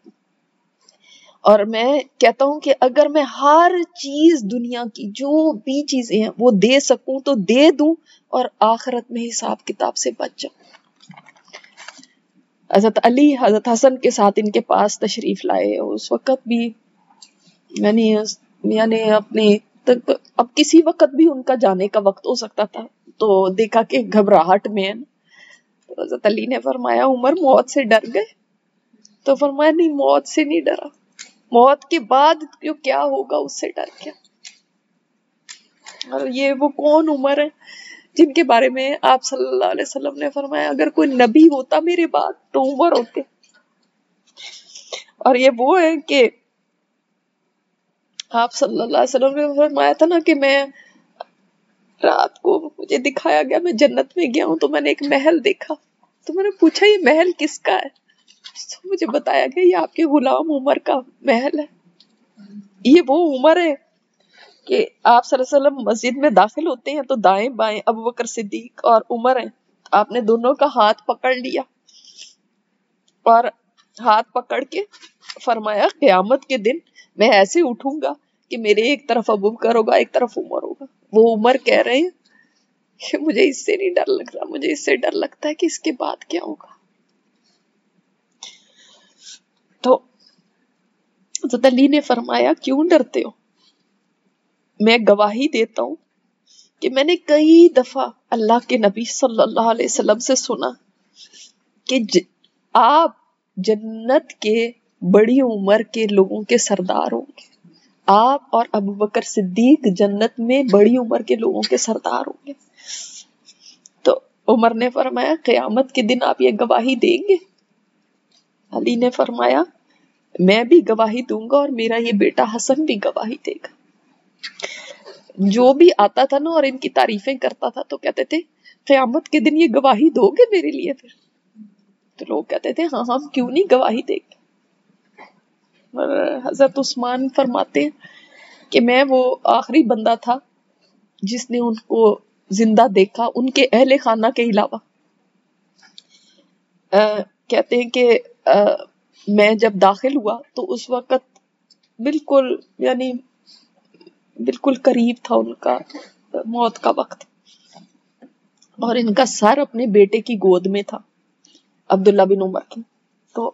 اور میں کہتا ہوں کہ اگر میں ہر چیز دنیا کی جو بھی چیزیں ہیں وہ دے سکوں تو دے دوں, اور آخرت میں حساب کتاب سے بچ جاؤں. حضرت علی حضرت حسن کے ساتھ ان کے پاس تشریف لائے, اس وقت بھی یعنی اپنے اب کسی وقت بھی ان کا جانے کا وقت ہو سکتا تھا, تو دیکھا کہ گھبراہٹ میں ہے, تو حضرت علی نے فرمایا عمر موت سے ڈر گئے؟ تو فرمایا نہیں موت سے نہیں ڈرا, موت کے بعد کیا ہوگا اس سے ڈر گیا. اور یہ وہ کون عمر ہے جن کے بارے میں آپ صلی اللہ علیہ وسلم نے فرمایا اگر کوئی نبی ہوتا میرے بعد تو عمر ہوتے. اور یہ وہ ہے کہ آپ صلی اللہ علیہ وسلم نے فرمایا تھا نا کہ میں رات کو مجھے دکھایا گیا, میں جنت میں گیا ہوں تو میں نے ایک محل دیکھا, تو میں نے پوچھا یہ محل کس کا ہے, تو مجھے بتایا گیا یہ آپ کے غلام عمر کا محل ہے. یہ وہ عمر ہے کہ آپ صلی اللہ علیہ وسلم مسجد میں داخل ہوتے ہیں تو دائیں بائیں ابوبکر صدیق اور عمر ہیں, آپ نے دونوں کا ہاتھ پکڑ لیا اور ہاتھ پکڑ کے فرمایا قیامت کے دن میں ایسے اٹھوں گا کہ میرے ایک طرف ابوبکر ہوگا ایک طرف عمر ہوگا. وہ عمر کہہ رہے ہیں کہ مجھے اس سے نہیں ڈر لگ رہا, مجھے اس سے ڈر لگتا ہے کہ اس کے بعد کیا ہوگا. تو حضرت علی نے فرمایا کیوں ڈرتے ہو, میں گواہی دیتا ہوں کہ میں نے کئی دفعہ اللہ کے نبی صلی اللہ علیہ وسلم سے سنا کہ آپ جنت کے بڑی عمر کے لوگوں کے سردار ہوں گے, آپ اور ابوبکر صدیق جنت میں بڑی عمر کے لوگوں کے سردار ہوں گے. تو عمر نے فرمایا قیامت کے دن آپ یہ گواہی دیں گے؟ علی نے فرمایا میں بھی گواہی دوں گا اور میرا یہ بیٹا حسن بھی گواہی دے گا. جو بھی آتا تھا نا اور ان کی تعریفیں کرتا تھا تو کہتے تھے قیامت کے دن یہ گواہی دو گے میرے لیے؟ پھر تو لوگ کہتے تھے ہاں ہم کیوں نہیں گواہی دیں گے. اور حضرت عثمان فرماتے ہیں کہ میں وہ آخری بندہ تھا جس نے ان کو زندہ دیکھا, ان کے اہل خانہ کے علاوہ. کہتے ہیں کہ میں جب داخل ہوا تو اس وقت بالکل بالکل قریب تھا ان کا موت کا وقت, اور ان کا سر اپنے بیٹے کی گود میں تھا عبداللہ بن عمر کی. تو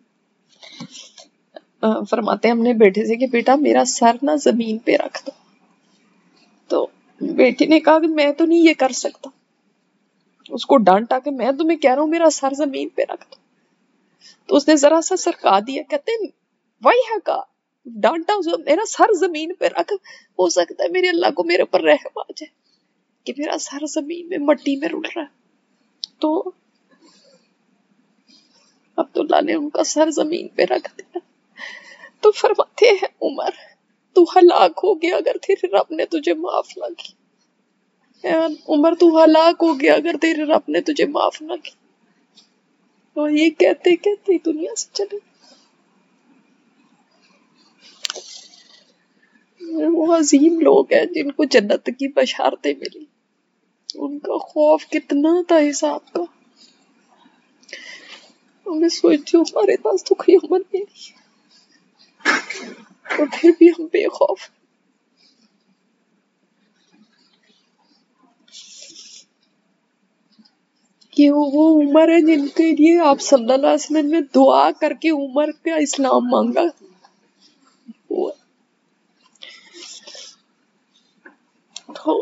فرماتے ہیں ہم نے بیٹے سے کہ بیٹا میرا سر نا زمین پہ رکھ دو. تو بیٹے نے کہا کہ میں تو نہیں یہ کر سکتا, اس کو ڈانٹا کہ میں تمہیں کہہ رہا ہوں میرا سر زمین پہ رکھ دو. تو اس نے ذرا سا سرکا دیا, کہتے ہیں وہی ہے کا ڈانٹا اس کو, میرا سر زمین پہ رکھ, ہو سکتا ہے میرے اللہ کو میرے اوپر رحم آ جائے کہ میرا سر زمین میں مٹی میں رل رہا ہے. تو عبداللہ نے ان کا سر زمین پہ رکھ دیا. تو فرماتے ہیں عمر تو ہلاک ہو گیا اگر تیرے رب نے تجھے معاف نہ کی, عمر تو ہلاک ہو گیا اگر تیرے رب نے تجھے معاف نہ کی. اور یہ کہتے کہتے دنیا سے چلے. وہ عظیم لوگ ہیں جن کو جنت کی بشارتیں ملی، ان کا خوف کتنا تھا حساب کا. میں سوچتی ہوں ہمارے پاس تو کوئی عمل بھی نہیں اور پھر بھی ہم بے خوف. کہ وہ عمر ہے جن کے لیے آپ صلی اللہ علیہ وسلم نے دعا کر کے عمر کا اسلام مانگا. تو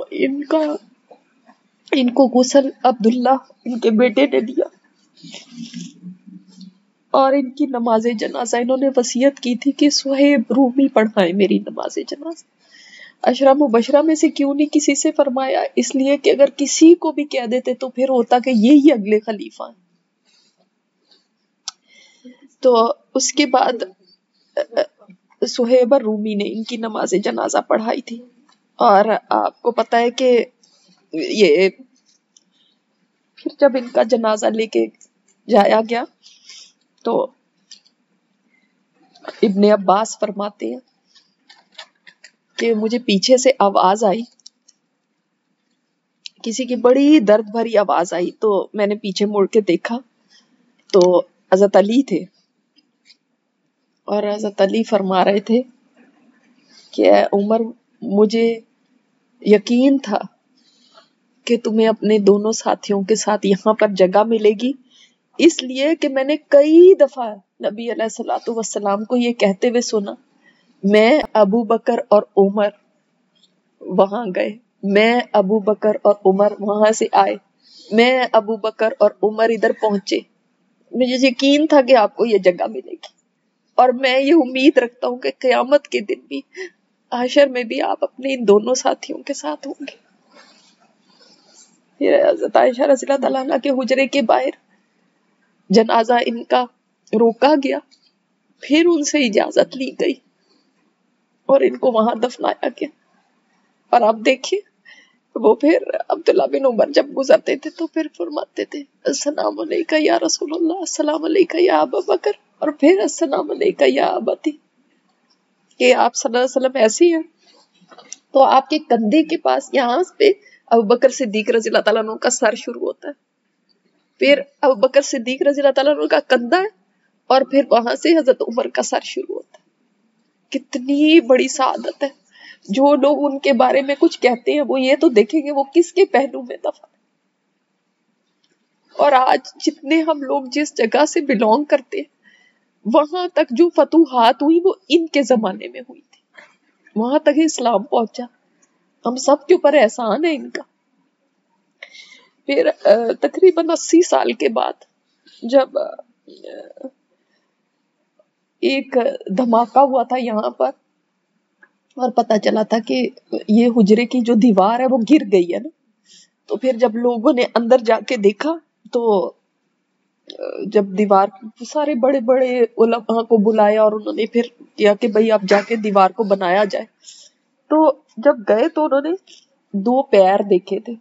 ان کو غسل عبداللہ ان کے بیٹے نے دیا، اور ان کی نماز جنازہ انہوں نے وصیت کی تھی کہ صہیب رومی پڑھائے میری نماز جنازہ. عشرہ مبشرہ میں سے کیوں نہیں کسی سے فرمایا؟ اس لیے کہ اگر کسی کو بھی کہہ دیتے تو پھر ہوتا کہ یہی اگلے خلیفہ ہیں. تو اس کے بعد صہیب رومی نے ان کی نماز جنازہ پڑھائی تھی. اور آپ کو پتا ہے کہ یہ پھر جب ان کا جنازہ لے کے جایا گیا تو ابن عباس فرماتے ہیں کہ مجھے پیچھے سے آواز آئی، کسی کی بڑی درد بھری آواز آئی، تو میں نے پیچھے مڑ کے دیکھا تو حضرت علی تھے، اور حضرت علی فرما رہے تھے کہ اے عمر، مجھے یقین تھا کہ تمہیں اپنے دونوں ساتھیوں کے ساتھ یہاں پر جگہ ملے گی، اس لیے کہ میں نے کئی دفعہ نبی علیہ الصلوۃ والسلام کو یہ کہتے ہوئے سنا، میں ابو بکر اور عمر وہاں گئے، میں ابو بکر اور عمر وہاں سے آئے، میں ابو بکر اور عمر ادھر پہنچے. مجھے یقین تھا کہ آپ کو یہ جگہ ملے گی، اور میں یہ امید رکھتا ہوں کہ قیامت کے دن بھی، حشر میں بھی آپ اپنے ان دونوں ساتھیوں کے ساتھ ہوں گے. پھر حضرت عائشہ رضی اللہ تعالیٰ عنہ کے حجرے کے باہر جنازہ ان کا روکا گیا، پھر ان سے اجازت لی گئی اور ان کو وہاں دفنایا گیا. اور آپ دیکھیے وہ پھر عبداللہ بن عمر جب گزرتے تھے تو پھر فرماتے تھے السلام علیکہ یا رسول اللہ، السلام علیکہ یا ابا بکر، اور پھر السلام علیکہ یا ابتی، کہ آپ صلی اللہ علیہ وسلم ایسی ہیں. تو آپ کے کندھے کے پاس یہاں پہ ابو بکر صدیق رضی اللہ تعالیٰ عنہ کا سر شروع ہوتا ہے، پھر ابو بکر صدیق رضی اللہ تعالیٰ عنہ کا کندھا ہے، اور پھر وہاں سے حضرت عمر کا سر شروع ہوتا ہے. کتنی بڑی سعادت ہے. جو لوگ ان کے بارے میں کچھ کہتے ہیں وہ یہ تو دیکھیں گے وہ کس کے پہلو میں دفن. اور آج جتنے ہم لوگ جس جگہ سے بلونگ کرتے ہیں، وہاں تک جو فتوحات ہوئی وہ ان کے زمانے میں ہوئی تھی، وہاں تک اسلام پہنچا. ہم سب کے اوپر احسان ہے ان کا. پھر تقریباً 80 سال کے بعد جب ایک دھماکہ ہوا تھا یہاں پر، اور پتہ چلا تھا کہ یہ حجرے کی جو دیوار ہے وہ گر گئی ہے نا، تو پھر جب لوگوں نے اندر جا کے دیکھا تو جب دیوار، سارے بڑے بڑے علماء کو بلایا اور انہوں نے پھر کیا کہ بھئی اب جا کے دیوار کو بنایا جائے. تو جب گئے تو انہوں نے 2 پیر دیکھے تھے،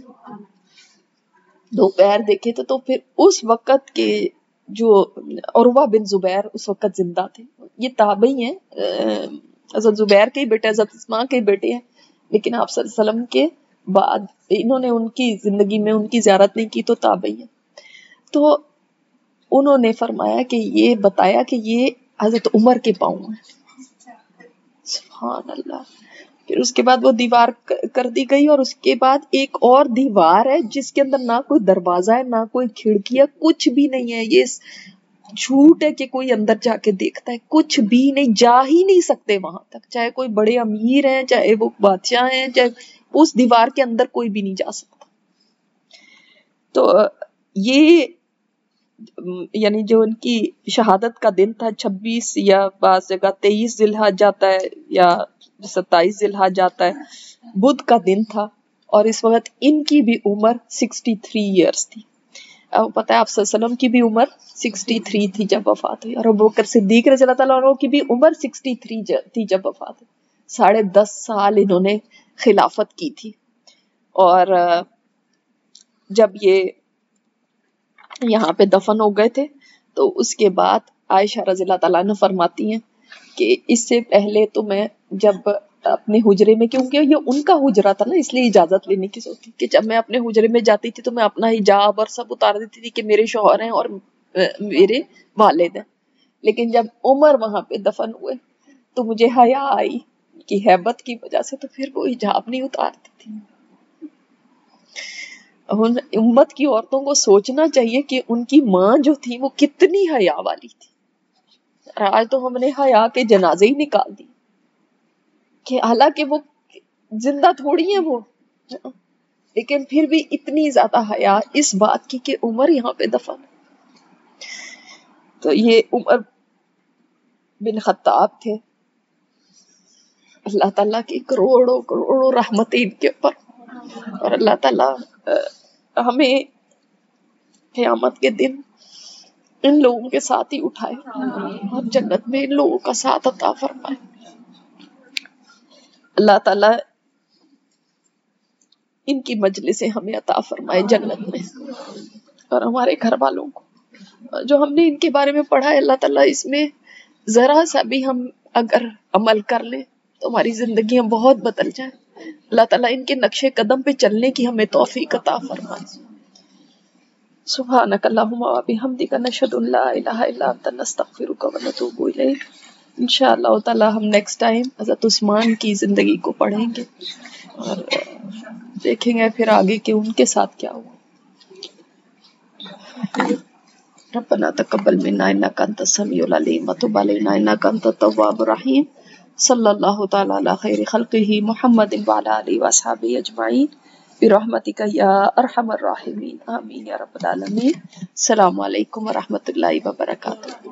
2 پیر دیکھے تھے. تو پھر اس وقت کے جو عروہ بن زبیر اس وقت زندہ تھے، یہ تابعی ہیں، حضرت زبیر کے ہی بیٹے، حضرت اسماء کے ہی بیٹے ہیں، لیکن آپ صلی اللہ علیہ وسلم کے بعد انہوں نے ان کی زندگی میں ان کی زیارت نہیں کی تو تابعی ہیں. تو انہوں نے فرمایا کہ یہ بتایا کہ یہ حضرت عمر کے پاؤں ہیں. سبحان اللہ. پھر اس کے بعد وہ دیوار کر دی گئی، اور اس کے بعد ایک اور دیوار ہے جس کے اندر نہ کوئی دروازہ ہے، نہ کوئی کھڑکی ہے، کچھ بھی نہیں ہے. یہ جھوٹ ہے کہ کوئی اندر جا کے دیکھتا ہے، کچھ بھی نہیں، جا ہی نہیں سکتے وہاں تک، چاہے کوئی بڑے امیر ہیں، چاہے وہ بادشاہ ہیں، چاہے اس دیوار کے اندر کوئی بھی نہیں جا سکتا. تو یہ یعنی جو ان کی شہادت کا دن تھا 26 یا بعض جگہ 23 ذی الحجہ جاتا ہے یا 27 ذی الحجہ جاتا ہے، بدھ کا دن تھا، اور اس وقت ان کی بھی عمر 63 ایئرس تھی. اب پتہ ہے آپ صلی اللہ علیہ وسلم کی بھی عمر 63 تھی جب وفات ہوئی، اور ابو بکر صدیق رضی اللہ تعالیٰ عنہ کی بھی عمر 63 تھی جب وفات ہوئی. 10.5 سال انہوں نے خلافت کی تھی. اور جب یہ یہاں پہ دفن ہو گئے تھے تو اس کے بعد عائشہ رضی اللہ تعالیٰ عنہ فرماتی ہیں کہ اس سے پہلے تو میں جب اپنے حجرے میں، کیونکہ یہ ان کا حجرا تھا نا، اس لیے اجازت لینے کی ضرورت تھی کہ جب میں اپنے حجرے میں جاتی تھی تو میں اپنا حجاب اور سب اتار دیتی تھی کہ میرے شوہر ہیں اور میرے والد ہیں. لیکن جب عمر وہاں پہ دفن ہوئے تو مجھے حیا آئی کہ ہیبت کی وجہ سے، تو پھر وہ حجاب نہیں اتارتی تھی. امت کی عورتوں کو سوچنا چاہیے کہ ان کی ماں جو تھی وہ کتنی حیا والی تھی. آج تو ہم نے حیا کے جنازے ہی نکال دی کہ حالانکہ وہ زندہ تھوڑی ہیں وہ، لیکن پھر بھی اتنی زیادہ حیا اس بات کی کہ عمر یہاں پہ دفن. تو یہ عمر بن خطاب تھے، اللہ تعالیٰ کی کروڑوں کروڑوں رحمتیں ان کے اوپر، اور اللہ تعالیٰ ہمیں قیامت کے دن ان لوگوں کے ساتھ ہی اٹھائے اور جنت میں ان لوگوں کا ساتھ عطا فرمائے. اللہ تعالیٰ ان کی مجلسیں ہمیں عطا فرمائے جنت میں، اور ہمارے گھر والوں کو جو ہم نے ان کے بارے میں پڑھا ہے، اللہ تعالیٰ اس میں ذرا سا بھی ہم اگر عمل کر لیں تو ہماری زندگیاں بہت بدل جائیں. اللہ تعالیٰ ان کے نقش قدم پہ چلنے کی ہمیں توفیق عطا فرمائے. سبحانک اللہم و بحمدک نشہد ان لا الہ الا انت نستغفرک و نتوب الیک. انشاءاللہ تعالیٰ ہم نیکسٹ ٹائم حضرت عثمان کی زندگی کو پڑھیں گے اور دیکھیں گے پھر آگے کہ ان کے ساتھ کیا ہوا. ربنا تقبل منا انک انت السمیع العلیم وتب علینا انک انت التواب الرحیم. صلی اللہ تعالی علی خیر خلقہ محمد وعلی آلہ واصحابہ اجمعین برحمتک یا ارحم الراحمین. آمین یا رب العالمین. السلام علیکم ورحمۃ اللہ وبرکاتہ.